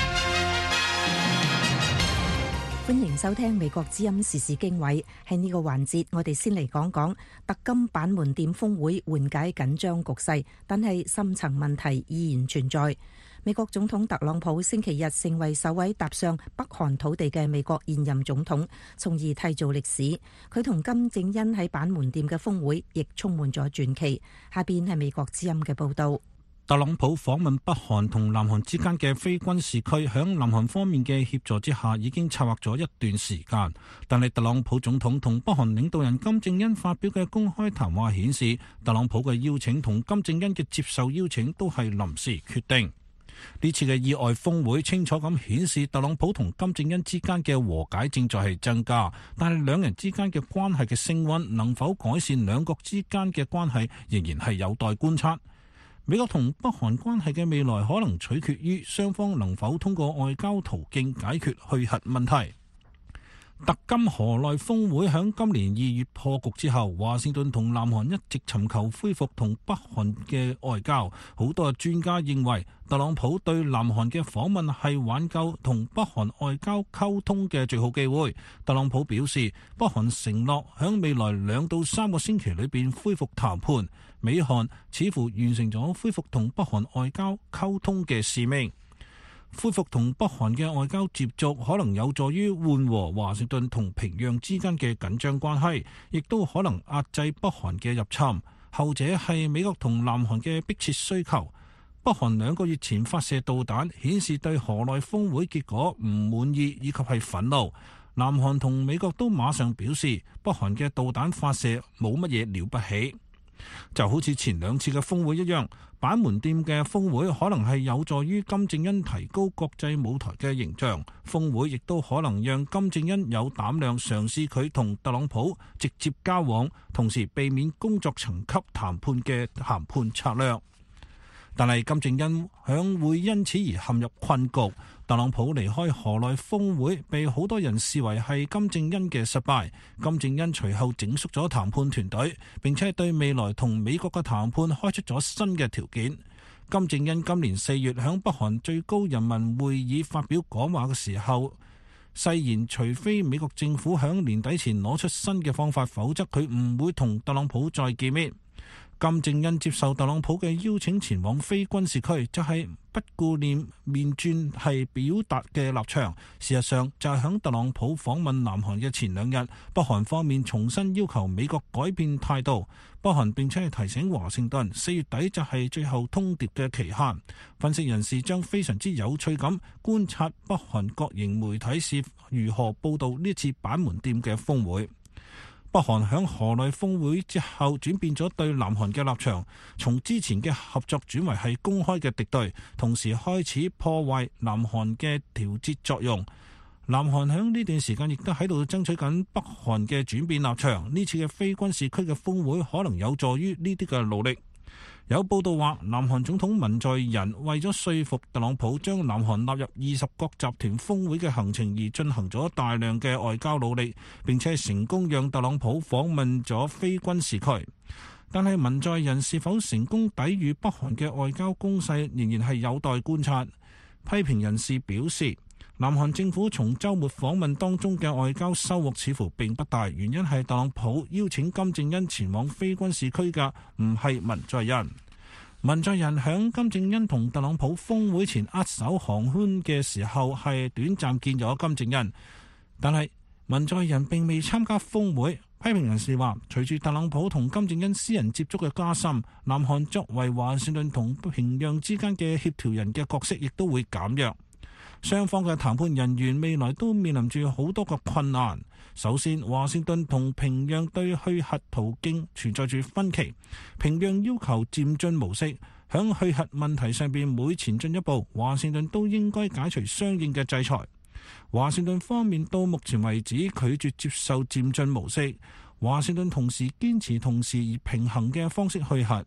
歡迎收聽美國之音時事經緯。喺呢個環節，我哋先嚟講講特金板門店峰會緩解緊張局勢，但係深層問題依然存在。美國總統特朗普星期日成為首位踏上北韓土地嘅美國現任總統，從而締造歷史。佢同金正恩喺板門店嘅峰會亦充滿咗傳奇。下邊係美國之音嘅報道。 特朗普訪問北韓同南韓之間嘅非軍事區，響南韓方面嘅協助之下，已經策劃咗一段時間。但係特朗普總統同北韓領導人金正恩發表嘅公開談話顯示，特朗普嘅邀請同金正恩嘅接受邀請都係臨時決定。呢次嘅意外峰會清楚咁顯示，特朗普同金正恩之間嘅和解正在係增加，但係兩人之間嘅關係嘅升溫能否改善兩國之間嘅關係，仍然係有待觀察。美國同北韓關係嘅未來可能取決於雙方能否通過外交途徑解決去核問題。特金河內峰會響今年二月破局之後，華盛頓同南韓一直尋求恢復同北韓嘅外交。好多專家認為，特朗普對南韓嘅訪問係挽救同北韓外交溝通嘅最好機會。特朗普表示，北韓承諾響未來兩到三個星期裏邊恢復談判。美韓似乎完成咗恢復同北韓外交溝通嘅使命。恢復同北韓嘅外交接觸可能有助於緩和華盛頓同平壤之間嘅緊張關係，亦都可能壓制北韓嘅入侵。後者係美國同南韓嘅迫切需求。北韓兩個月前發射導彈，顯示對河內峰會結果唔滿意以及係憤怒。南韓同美國都馬上表示，北韓嘅導彈發射冇乜嘢了不起。就好似前兩次嘅峰會一樣，板門店嘅峰會可能係有助於金正恩提高國際舞台嘅形象。峰會亦都可能讓金正恩有膽量嘗試佢同特朗普直接交往，同時避免工作層級談判嘅談判策略。但係金正恩響會因此而陷入困局。特朗普離開河內峰會被好多人視為係金正恩嘅失敗。金正恩隨後整肅咗談判團隊，並且對未來同美國嘅談判開出咗新嘅條件。金正恩今年四月響北韓最高人民會議發表講話嘅時候，誓言除非美國政府響年底前攞出新嘅方法，否則佢唔會同特朗普再見面。金正恩接受特朗普嘅邀請前往非軍事區，就係不顧念面轉係表達嘅立場。事實上，就係響特朗普訪問南韓嘅前兩日，北韓方面重新要求美國改變態度。北韓並且係提醒華盛頓，四月底就係最後通牒嘅期限。分析人士將非常之有趣咁觀察北韓國營媒體是如何報導呢次板門店嘅峰會。北韓響河內峰會之後轉變咗對南韓嘅立場，從之前嘅合作轉為係公開嘅敵對，同時開始破壞南韓嘅調節作用。南韓響呢段時間亦都喺度爭取緊北韓嘅轉變立場。呢次嘅非軍事區嘅峰會可能有助於呢啲嘅努力。有報道話，南韓總統文在寅為咗說服特朗普將南韓納入二十國集團峰會嘅行程而進行咗大量嘅外交努力，並且成功讓特朗普訪問咗非軍事區。但係文在寅是否成功抵禦北韓嘅外交攻勢，仍然係有待觀察。批評人士表示，南韓政府從週末訪問當中嘅外交收穫似乎並不大，原因係特朗普邀請金正恩前往非軍事區嘅唔係文在寅。文在寅響金正恩同特朗普峰會前握手寒暄嘅時候係短暫見咗金正恩，但係文在寅並未參加峰會。批評人士話，隨住特朗普同金正恩私人接觸嘅加深，南韓作為華盛頓同平壤之間嘅協調人嘅角色亦都會減弱。雙方嘅談判人員未來都面臨住好多個困難。首先，華盛頓同平壤對去核途徑存在住分歧。平壤要求漸進模式，響去核問題上邊每前進一步，華盛頓都應該解除相應嘅制裁。華盛頓方面到目前為止拒絕接受漸進模式。華盛頓同時堅持同時而平衡嘅方式去核。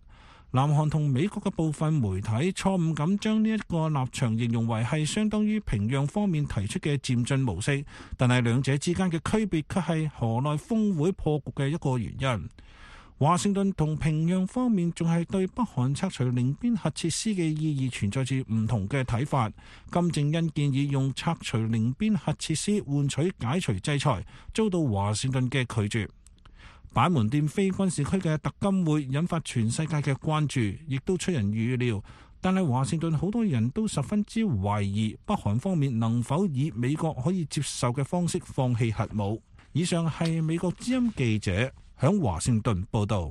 南韓同美國嘅部分媒體錯誤咁將呢一個立場形容為係相當於平壤方面提出嘅漸進模式，但係兩者之間嘅區別卻係河內峰會破局嘅一個原因。華盛頓同平壤方面仲係對北韓拆除寧邊核設施嘅意義存在住唔同嘅睇法。金正恩建議用拆除寧邊核設施換取解除制裁，遭到華盛頓嘅拒絕。板門店非軍事區嘅特金會引發全世界嘅關注，亦都出人預料。但係華盛頓好多人都十分之懷疑北韓方面能否以美國可以接受嘅方式放棄核武。以上係美國之音記者響華盛頓報道。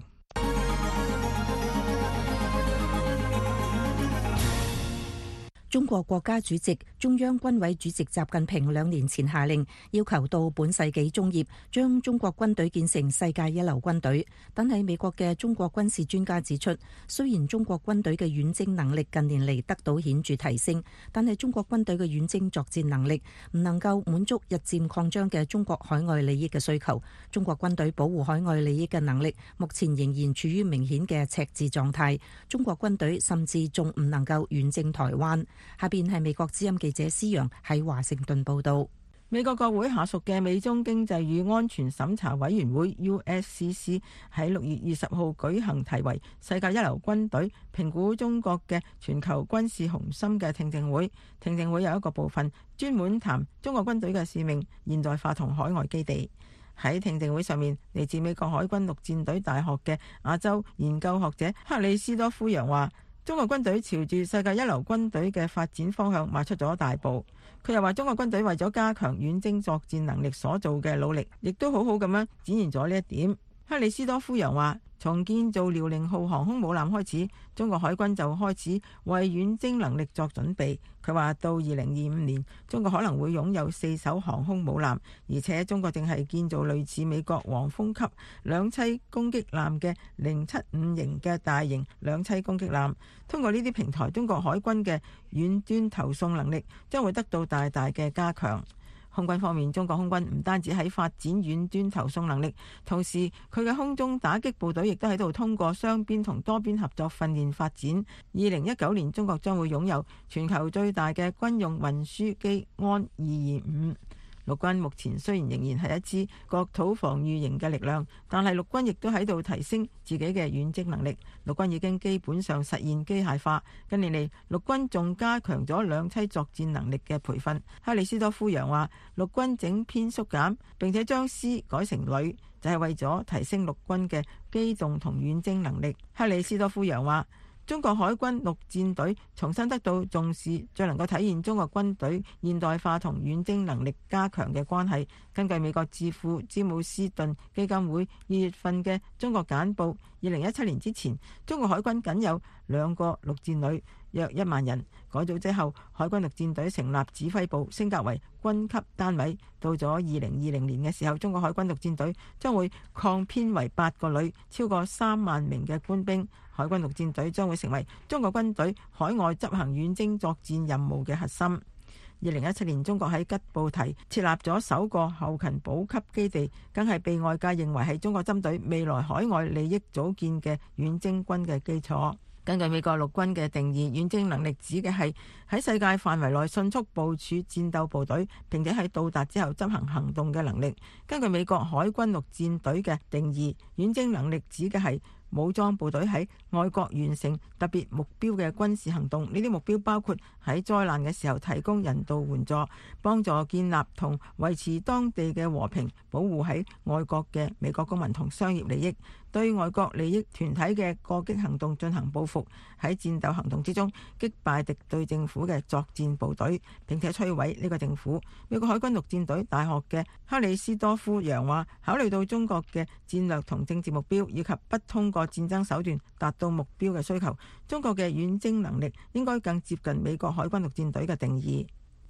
中國國家主席、中央軍委主席習近平兩年前下令，要求到本世紀中葉將中國軍隊建成世界一流軍隊。但係美國嘅中國軍事專家指出，雖然中國軍隊嘅遠征能力近年嚟得到顯著提升，但係中國軍隊嘅遠征作戰能力唔能夠滿足日漸擴張嘅中國海外利益嘅需求。中國軍隊保護海外利益嘅能力目前仍然處於明顯嘅赤字狀態。中國軍隊甚至仲唔能夠遠征台灣。下邊係美國之音記者施陽喺華盛頓報道。 美國國會下屬嘅美中經濟與安全審查委員會 U S C C 喺六月二十號舉行題為世界一流軍隊評估中國嘅全球軍事雄心嘅聽證會。聽證會有一個部分專門談中國軍隊嘅使命、現代化同海外基地。喺聽證會上面，嚟自美國海軍陸戰隊大學嘅亞洲研究學者克里斯多夫揚話，中國軍隊朝住世界一流軍隊嘅發展方向邁出咗大步。佢又話，中國軍隊為咗加強遠征作戰能力所做嘅努力，亦都好好咁樣展現咗呢一點。克里斯多夫揚話，從建造遼寧號航空母艦開始，中國海軍就開始為遠征能力作準備。佢話到二零二五年，中國可能會擁有四艘航空母艦，而且中國正係建造類似美國黃蜂級兩棲攻擊艦嘅零七五型嘅大型兩棲攻擊艦。通過呢啲平台，中國海軍嘅遠端投送能力將會得到大大嘅加強。空軍方面，中國空軍唔單止喺發展遠端投送能力，同時佢嘅空中打擊部隊亦都喺度通過雙邊同多邊合作訓練發展。二零一九年，中國將會擁有全球最大嘅軍用運輸機安二二五。陸軍目前雖然仍然係一支國土防禦型嘅力量，但係陸軍亦都喺度提升自己嘅遠征能力。陸軍已經基本上實現機械化。近年嚟，陸軍仲加強咗兩棲作戰能力嘅培訓。克里斯多夫揚話，陸軍整編縮減，並且將師改成旅，就係為咗提升陸軍嘅機動同遠征能力。克里斯多夫揚話，中國海軍陸戰隊重新得到重視，最能夠體現中國軍隊現代化同遠征能力加強嘅關係。根據美國智庫詹姆斯頓基金會二月份嘅中國簡報，二零一七年之前，中國海軍僅有兩個陸戰旅，約一萬人。改組之後，海軍陸戰隊成立指揮部，升格為軍級單位。到咗二零二零年嘅時候，中國海軍陸戰隊將會擴編為八個旅，超過三萬名嘅官兵。海軍陸戰隊將會成為中國軍隊海外執行遠征作戰任務嘅核心。二零一七年，中國喺吉布提設立咗首個後勤補給基地，更係被外界認為係中國針對未來海外利益組建嘅遠征軍嘅基礎。根據美國陸軍嘅定義，遠征能力指嘅係喺世界範圍內迅速部署戰鬥部隊，並且喺到達之後執行行動嘅能力。根據美國海軍陸戰隊嘅定義，遠征能力指嘅係武裝部隊喺外國完成特別目標嘅軍事行動，呢啲目標包括喺災難嘅時候提供人道援助，幫助建立同維持當地嘅和平，保護喺外國嘅美國公民同商業利益，對外國利益團體嘅過激行動進行報復，喺戰鬥行動之中擊敗敵對政府嘅作戰部隊，並且摧毀呢個政府。美國海軍陸戰隊大學嘅克里斯多夫揚話，考慮到中國嘅戰略同政治目標以及不通過戰爭手段達到目標嘅需求，中國嘅遠征能力應該更接近美國海軍陸戰隊嘅定義。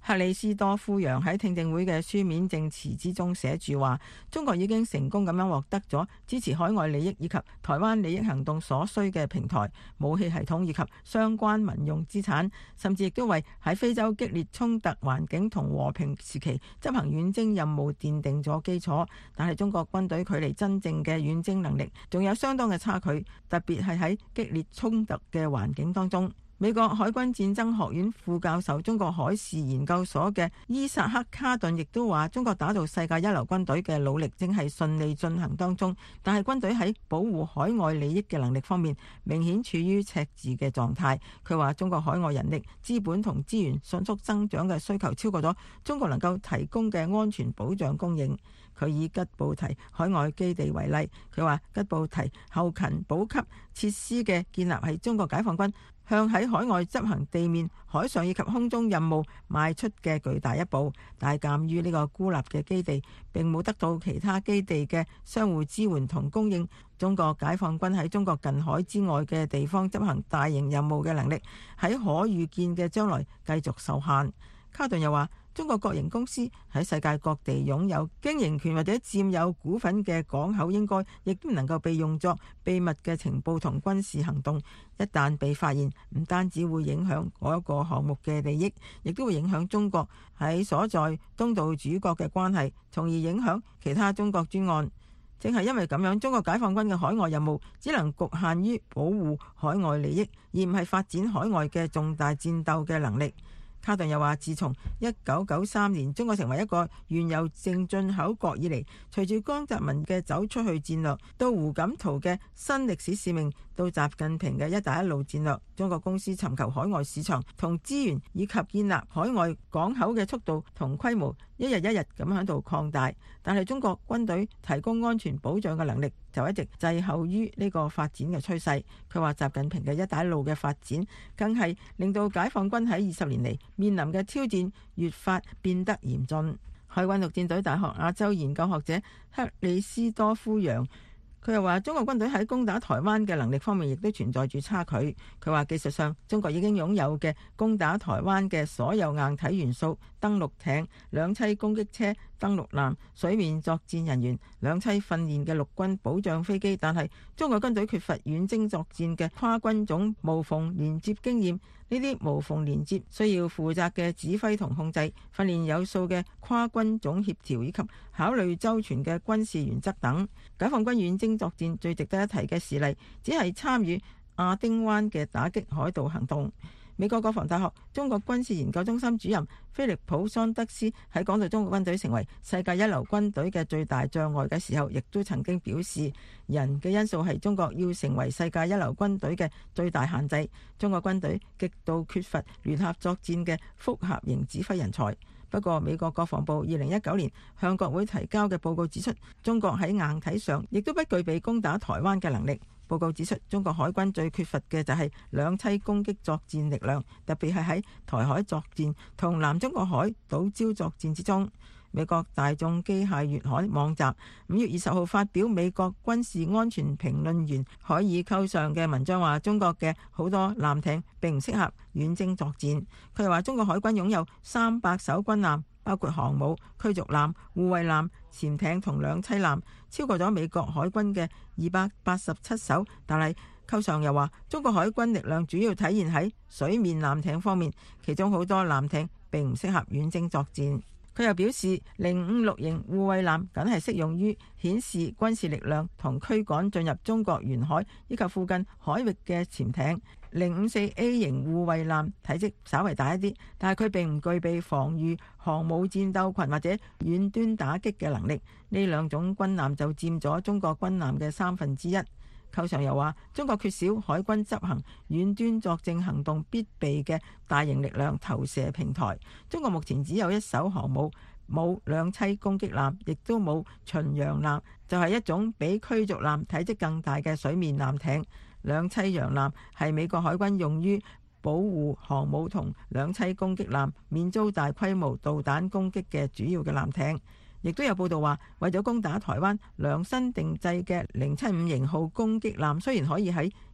克里斯多夫揚喺聽證會嘅書面證詞之中寫住話，中國已經成功咁樣獲得咗支持海外利益以及台灣利益行動所需嘅平台、武器系統以及相關民用資產，甚至亦都為喺非洲激烈衝突環境同和平時期執行遠征任務奠定咗基礎。但係中國軍隊距離真正嘅遠征能力仲有相當嘅差距，特別係喺激烈衝突嘅環境當中。美國海軍戰爭學院副教授、中國海事研究所嘅伊薩克卡頓亦都話，中國打造世界一流軍隊嘅努力正係順利進行當中，但係軍隊喺保護海外利益嘅能力方面明顯處於赤字嘅狀態。佢話中國海外人力、資本同資源迅速增長嘅需求超過咗中國能夠提供嘅安全保障供應。佢以吉布提海外基地為例，佢話吉布提後勤補給設施嘅建立係中國解放軍向喺海外執行地面、海上以及空中任務邁出嘅巨大一步。但係鑑於呢個孤立嘅基地並冇得到其他基地嘅相互支援同供應，中國解放軍喺中國近海之外嘅地方執行大型任務嘅能力喺可預見嘅將來繼續受限。卡頓又話，中國國營公司喺世界各地擁有經營權或者佔有股份嘅港口，應該亦都唔能夠被用作秘密嘅情報同軍事行動。一旦被發現，唔單止會影響嗰一個項目嘅利益，亦都會影響中國喺所在東道主國嘅關係，從而影響其他中國專案。正係因為咁樣，中國解放軍嘅海外任務只能局限於保護海外利益，而唔係發展海外嘅重大戰鬥嘅能力。卡頓又話，自從一九九三年中國成為一個原油淨進口國以嚟，隨住江澤民嘅走出去戰略，到胡錦濤嘅新歷史使命，到習近平嘅一帶一路戰略，中國公司尋求海外市場同資源以及建立海外港口嘅速度同規模，一日一日咁喺度擴大。但係中國軍隊提供安全保障嘅能力就一直滯後於呢個發展嘅趨勢。佢話習近平嘅一帶一路嘅發展，更係令到解放軍喺二十年嚟面臨嘅挑戰越發變得嚴峻。海軍陸戰隊大學亞洲研究學者克里斯多夫揚佢又話，中國軍隊喺攻打台灣嘅能力方面亦都存在住差距。佢話技術上，中國已經擁有嘅攻打台灣嘅所有硬體元素，登陸艇、兩棲攻擊車、登陸艦、水面作戰人員、兩棲訓練嘅陸軍保障飛機，但係中國軍隊缺乏遠征作戰嘅跨軍種無縫連接經驗。呢啲無縫連接需要負責嘅指揮同控制、訓練有素嘅跨軍種協調以及考慮周全嘅軍事原則等。解放軍遠征作戰最值得一提嘅事例，只係參與亞丁灣嘅打擊海盜行動。美國國防大學中國軍事研究中心主任菲利普桑德斯喺講到中國軍隊成為世界一流軍隊嘅最大障礙嘅時候，亦都曾經表示，人嘅因素係中國要成為世界一流軍隊嘅最大限制。中國軍隊極度缺乏聯合作戰嘅複合型指揮人才。不過，美國國防部二零一九年向國會提交嘅報告指出，中國喺硬體上亦都不具備攻打台灣嘅能力。報告指出，中國海軍最缺乏嘅就係兩棲攻擊作戰力量，特別係喺台海作戰同南中國海島礁作戰之中。美國大眾機械月刊網站五月二十號發表美國軍事安全評論員海爾溝上嘅文章，話中國嘅好多艦艇並唔適合遠征作戰。佢又話中國海軍擁有三百艘軍艦，包括航母、驅逐艦、護衛艦、潛艇同兩棲艦，超過咗美國海軍嘅二百八十七艘。但係溝上又話，中國海軍力量主要體現喺水面艦艇方面，其中好多艦艇並唔適合遠征作戰。佢又表示，零五六型護衛艦僅係適用於顯示軍事力量同驅趕進入中國沿海以及附近海域嘅潛艇。零五四 A 型護衛艦體積稍為大一啲，但係佢並唔具備防禦航母戰鬥群或者遠端打擊嘅能力。呢兩種軍艦就佔咗中國軍艦嘅三分之一。寇上又話，中國缺少海軍執行遠端作戰行動必備嘅大型力量投射平台。中國目前只有一艘航母，冇兩棲攻擊艦，亦都冇巡洋艦，就係一種比驅逐艦體積更大嘅水面艦艇。兩棲洋艦係美國海軍用於保護航母同兩棲攻擊艦免遭大規模導彈攻擊嘅主要嘅艦艇。亦都有報道話，為咗攻打台灣，量身定製嘅零七五型號攻擊艦雖然可以喺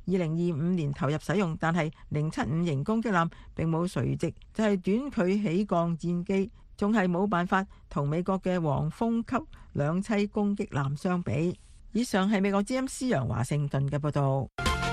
二零二五年投入使用，但係零七五型攻擊艦並冇垂直，就係短距起降戰機，仲係冇辦法同美國嘅黃蜂級兩棲攻擊艦相比。以上係美國之音施陽華盛頓嘅報道。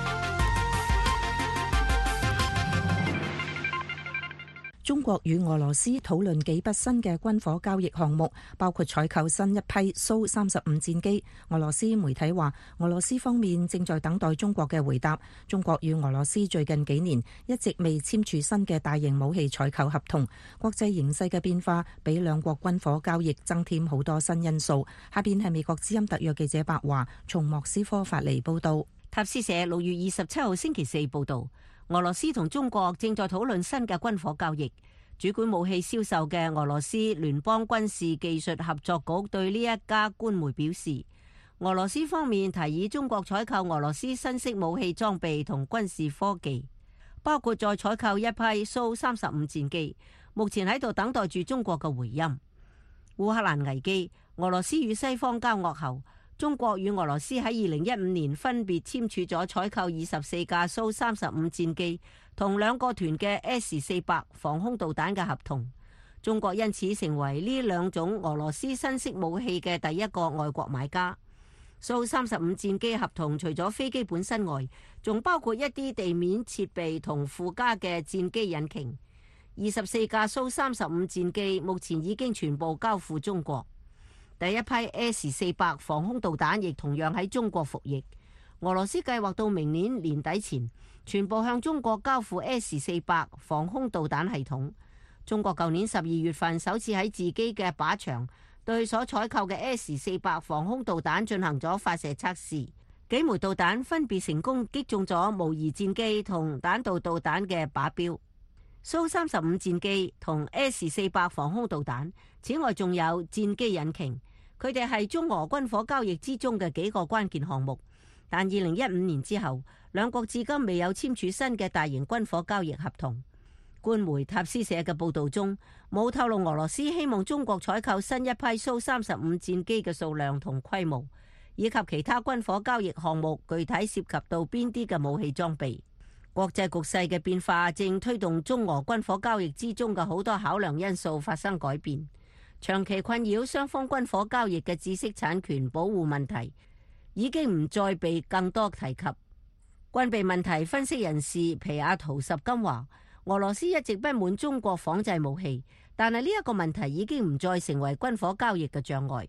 中國與俄羅斯討論幾筆新嘅軍火交易項目，包括採購新一批蘇三十五戰機。俄羅斯媒體話，俄羅斯方面正在等待中國嘅回答。中國與俄羅斯最近幾年一直未簽署新嘅大型武器採購合同。國際形勢嘅變化俾兩國軍火交易增添好多新因素。下邊係美國之音特約記者白華從莫斯科發嚟報道。 塔斯社六月二十七號星期四報道，俄羅斯同中國正在討論新嘅軍火交易。主管武器銷售嘅俄羅斯聯邦軍事技術合作局對呢一家官媒表示，俄羅斯方面提議中國採購俄羅斯新式武器裝備同軍事科技，包括再採購一批蘇三十五戰機，目前喺度等待住中國嘅回音。烏克蘭危機，俄羅斯與西方交惡後，中國與俄羅斯喺二零一五年分別簽署咗採購二十四架蘇三十五戰機同兩個團嘅 S 四百防空導彈嘅合同。中國因此成為呢兩種俄羅斯新式武器嘅第一個外國買家。蘇三十五戰機合同除咗飛機本身外，仲包括一啲地面設備同附加嘅戰機引擎。二十四架蘇三十五戰機目前已經全部交付中國。第一批 S 四百防空導彈亦同樣喺中國服役。俄羅斯計劃到明年年底前全部向中國交付 S 四百防空導彈系統。中國舊年十二月份首次喺自己嘅靶場對所採購嘅 S 四百防空導彈進行咗發射測試，幾枚導彈分別成功擊中咗模擬戰機同彈道導彈嘅靶標。蘇三十五戰機同 S 四百防空導彈，此外仲有戰機引擎。佢哋係中俄軍火交易之中嘅幾個關鍵項目，但二零一五年之後，兩國至今未有簽署新嘅大型軍火交易合同。官媒塔斯社嘅報導中冇透露俄羅斯希望中國採購新一批蘇三十五戰機嘅數量同規模，以及其他軍火交易項目具體涉及到邊啲嘅武器裝備。國際局勢嘅變化正推動中俄軍火交易之中嘅好多考量因素發生改變。長期困擾雙方軍火交易嘅知識產權保護問題已經唔再被更多提及。軍備問題分析人士皮亞圖什金話，俄羅斯一直不滿中國仿製武器，但係呢一個問題已經唔再成為軍火交易嘅障礙。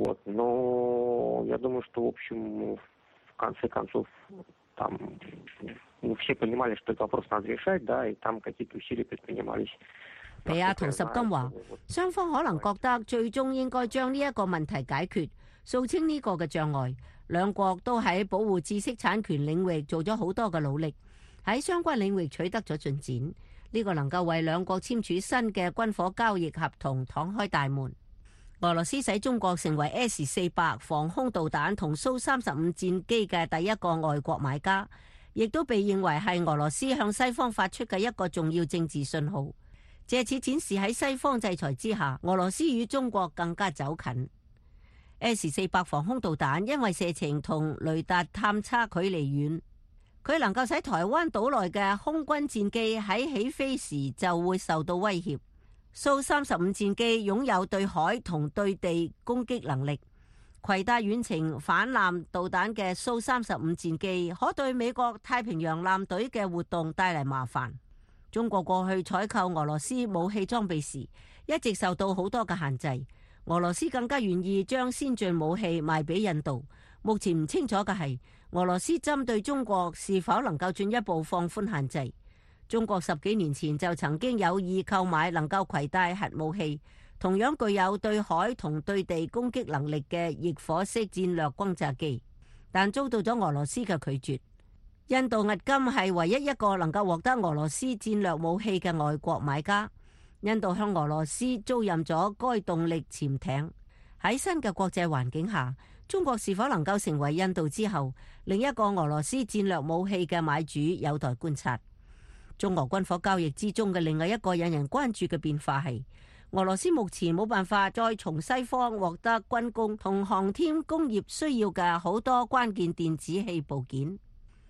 皮亞圖什金話，雙方可能覺得最終應該將呢一個問題解決，掃清呢個嘅障礙。兩國都喺保護知識產權領域做咗好多嘅努力，喺相關領域取得咗進展。呢個能夠為兩國簽署新嘅軍火交易合同敞開大門。俄羅斯使中國成為 S 四百防空導彈同蘇三十五戰機嘅第一個外國買家，亦都被認為係俄羅斯向西方發出嘅一個重要政治信號，借此展示喺西方制裁之下，俄羅斯與中國更加走近。S 四百防空導彈因為射程同雷達探測距離遠，佢能夠使台灣島內嘅空軍戰機喺起飛時就會受到威脅。蘇三十五戰機擁有對海同對地攻擊能力，攜帶遠程反艦導彈嘅蘇三十五戰機可對美國太平洋艦隊嘅活動帶嚟麻煩。中國過去採購俄羅斯武器裝備時，一直受到好多嘅限制。俄羅斯更加願意將先進武器賣俾印度。目前唔清楚嘅係，俄羅斯針對中國是否能夠進一步放寬限制。中國十幾年前就曾經有意購買能夠攜帶核武器、同樣具有對海同對地攻擊能力嘅翼火式戰略轟炸機，但遭到咗俄羅斯嘅拒絕。印度迄今係唯一一個能夠獲得俄羅斯戰略武器嘅外國買家。印度向俄羅斯租賃咗該動力潛艇。喺新嘅國際環境下，中國是否能夠成為印度之後另一個俄羅斯戰略武器嘅買主，有待觀察。中俄軍火交易之中嘅另外一個引人關注嘅變化係，俄羅斯目前冇辦法再從西方獲得軍工同航天工業需要嘅好多關鍵電子器部件。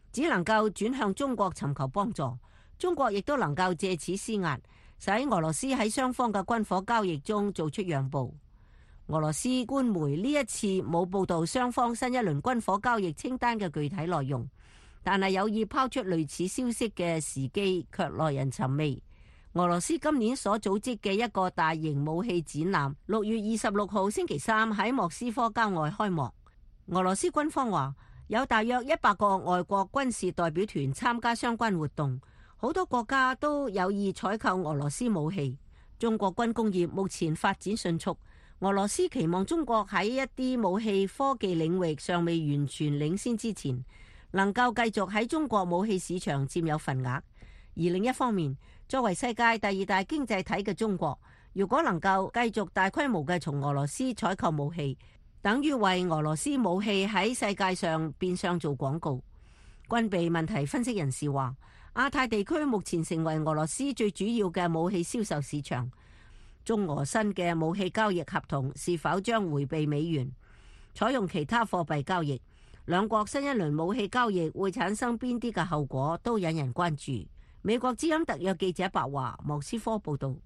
只能夠轉向中國尋求幫助。中國亦都能夠借此施壓，使俄羅斯喺雙方嘅軍火交易中做出讓步。俄羅斯官媒呢一次冇報道雙方新一輪軍火交易清單嘅具體內容，但係有意拋出類似消息嘅時機卻耐人尋味。俄羅斯今年所組織嘅一個大型武器展覽，六月二十六號星期三喺莫斯科郊外開幕。俄羅斯軍方話有大約一百個外國軍事代表團參加相關活動，好多國家都有意採購俄羅斯武器。中國軍工業目前發展迅速，俄羅斯期望中國喺一啲武器科技領域尚未完全領先之前，能夠繼續喺中國武器市場佔有份額。而另一方面，作為世界第二大經濟體嘅中國，如果能夠繼續大規模嘅從俄羅斯採購武器，等於為俄羅斯武器喺世界上變相做廣告。軍備問題分析人士話，亞太地區目前成為俄羅斯最主要嘅武器銷售市場。中俄新嘅武器交易合同是否將回避美元，採用其他貨幣交易？兩國新一輪武器交易會產生邊啲嘅後果，都引人關注。美國之音特約記者白華莫斯科報道。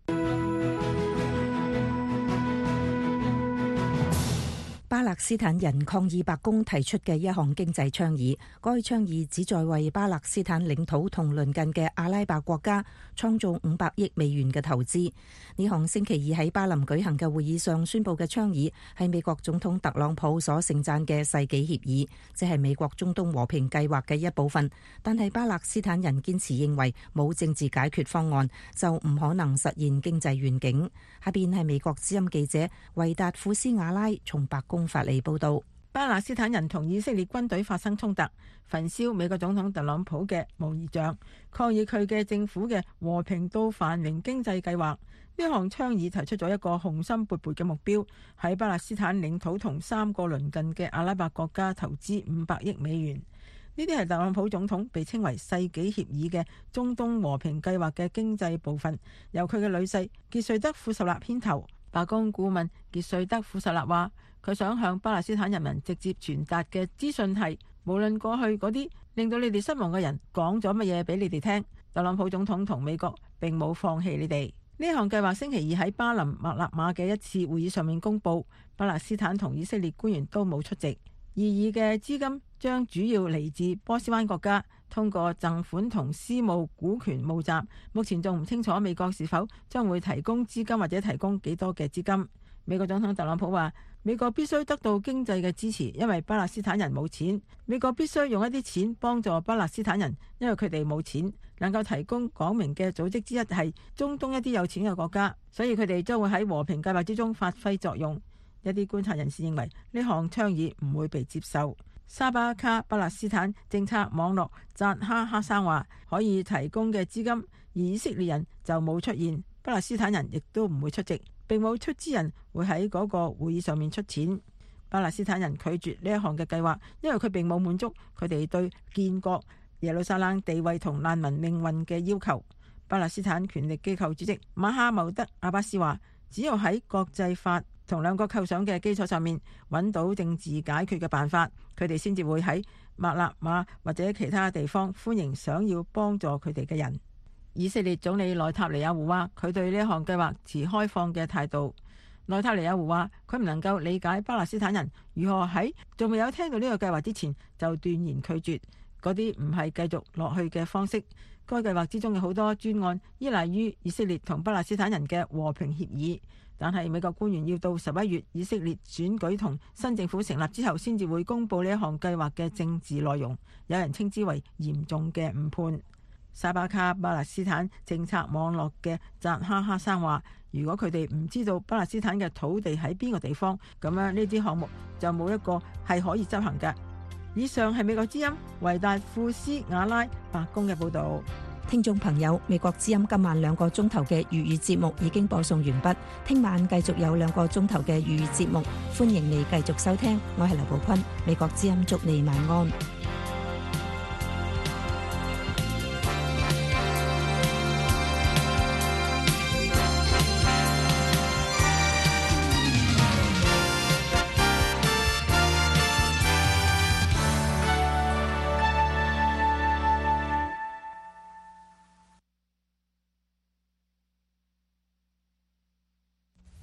巴勒斯坦人抗議白宮提出嘅一項經濟倡議，該倡議旨在為巴勒斯坦領土同鄰近嘅阿拉伯國家創造五百億美元嘅投資。呢項星期二喺巴林舉行嘅會議上宣布嘅倡議，係美國總統特朗普所盛讚嘅世紀協議，即係美國中東和平計劃嘅一部分。但係巴勒斯坦人堅持認為冇政治解決方案就唔可能實現經濟願景。下邊係美國之音記者維達庫斯瓦拉從白宮發嚟報道。 巴勒斯坦人同以色列軍隊發生衝突，焚燒美國總統特朗普嘅模擬像，抗議佢嘅政府嘅和平到繁榮經濟計劃。呢項倡議提出咗一個雄心勃勃嘅目標，喺巴勒斯坦領土同三個鄰近嘅阿拉伯國家投資五百億美元。呢啲係特朗普總統被稱為世紀協議嘅中東和平計劃嘅經濟部分，由佢嘅女婿傑瑞德庫什納牽頭。白宮顧問傑瑞德庫什納話，佢想向巴勒斯坦人民直接傳達嘅資訊係，無論過去嗰啲令到你哋失望嘅人講咗乜嘢俾你哋聽，特朗普總統同美國並冇放棄你哋。呢項計劃星期二喺巴林麥納馬嘅一次會議上面公佈，巴勒斯坦同以色列官員都冇出席。擬議嘅資金將主要嚟自波斯灣國家，通過贈款同私募股權募集。目前仲唔清楚美國是否將會提供資金或者提供幾多嘅資金。美國總統特朗普話，美國必須得到經濟嘅支持，因為巴勒斯坦人冇錢。美國必須用一啲錢幫助巴勒斯坦人，因為佢哋冇錢。能夠提供講明嘅組織之一係中東一啲有錢嘅國家，所以佢哋將會喺和平計劃之中發揮作用。一啲觀察人士認為呢項倡議唔會被接受。沙巴卡巴勒斯坦政策網絡扎哈哈生話，可以提供嘅資金，而以色列人就冇出現，巴勒斯坦人亦都唔會出席，並冇出資人會喺嗰個會議上面出錢。巴勒斯坦人拒絕呢一項嘅計劃，因為佢並冇滿足佢哋對建國耶路撒冷地位同難民命運嘅要求。巴勒斯坦權力機構主席馬哈茂德阿巴斯話，只有喺國際法同兩國構想嘅基礎上面揾到政治解決嘅辦法，佢哋先至會喺麥納馬或者其他地方歡迎想要幫助佢哋嘅人。以色列總理內塔尼亞胡話，佢對呢一項計劃持開放嘅態度。內塔尼亞胡話，佢唔能夠理解巴勒斯坦人如何喺仲未有聽到呢個計劃之前就斷然拒絕，嗰啲唔係繼續落去嘅方式。該計劃之中嘅好多專案依賴於以色列同巴勒斯坦人嘅和平協議，但係美國官員要到十一月以色列選舉同新政府成立之後，先至會公布呢一項計劃嘅政治內容。有人稱之為嚴重嘅誤判。沙巴卡巴勒斯坦政策網絡嘅扎哈哈生話，如果佢哋唔知道巴勒斯坦嘅土地喺邊個地方，咁樣呢啲項目就冇一個係可以執行嘅。以上係美國之音維達庫斯瓦拉白宮嘅報道。 聽眾朋友，美國之音今晚兩個鐘頭嘅粵語節目已經播送完畢，聽晚繼續有兩個鐘頭嘅粵語節目，歡迎你繼續收聽。我係劉寶坤，美國之音祝你晚安。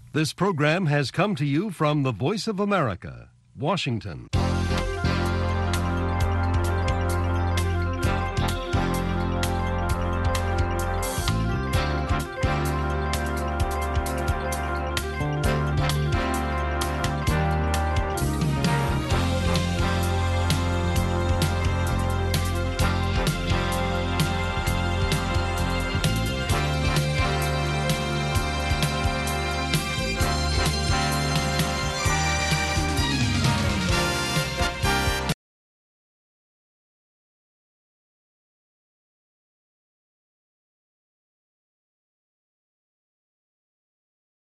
This program has come to you from the Voice of America, Washington.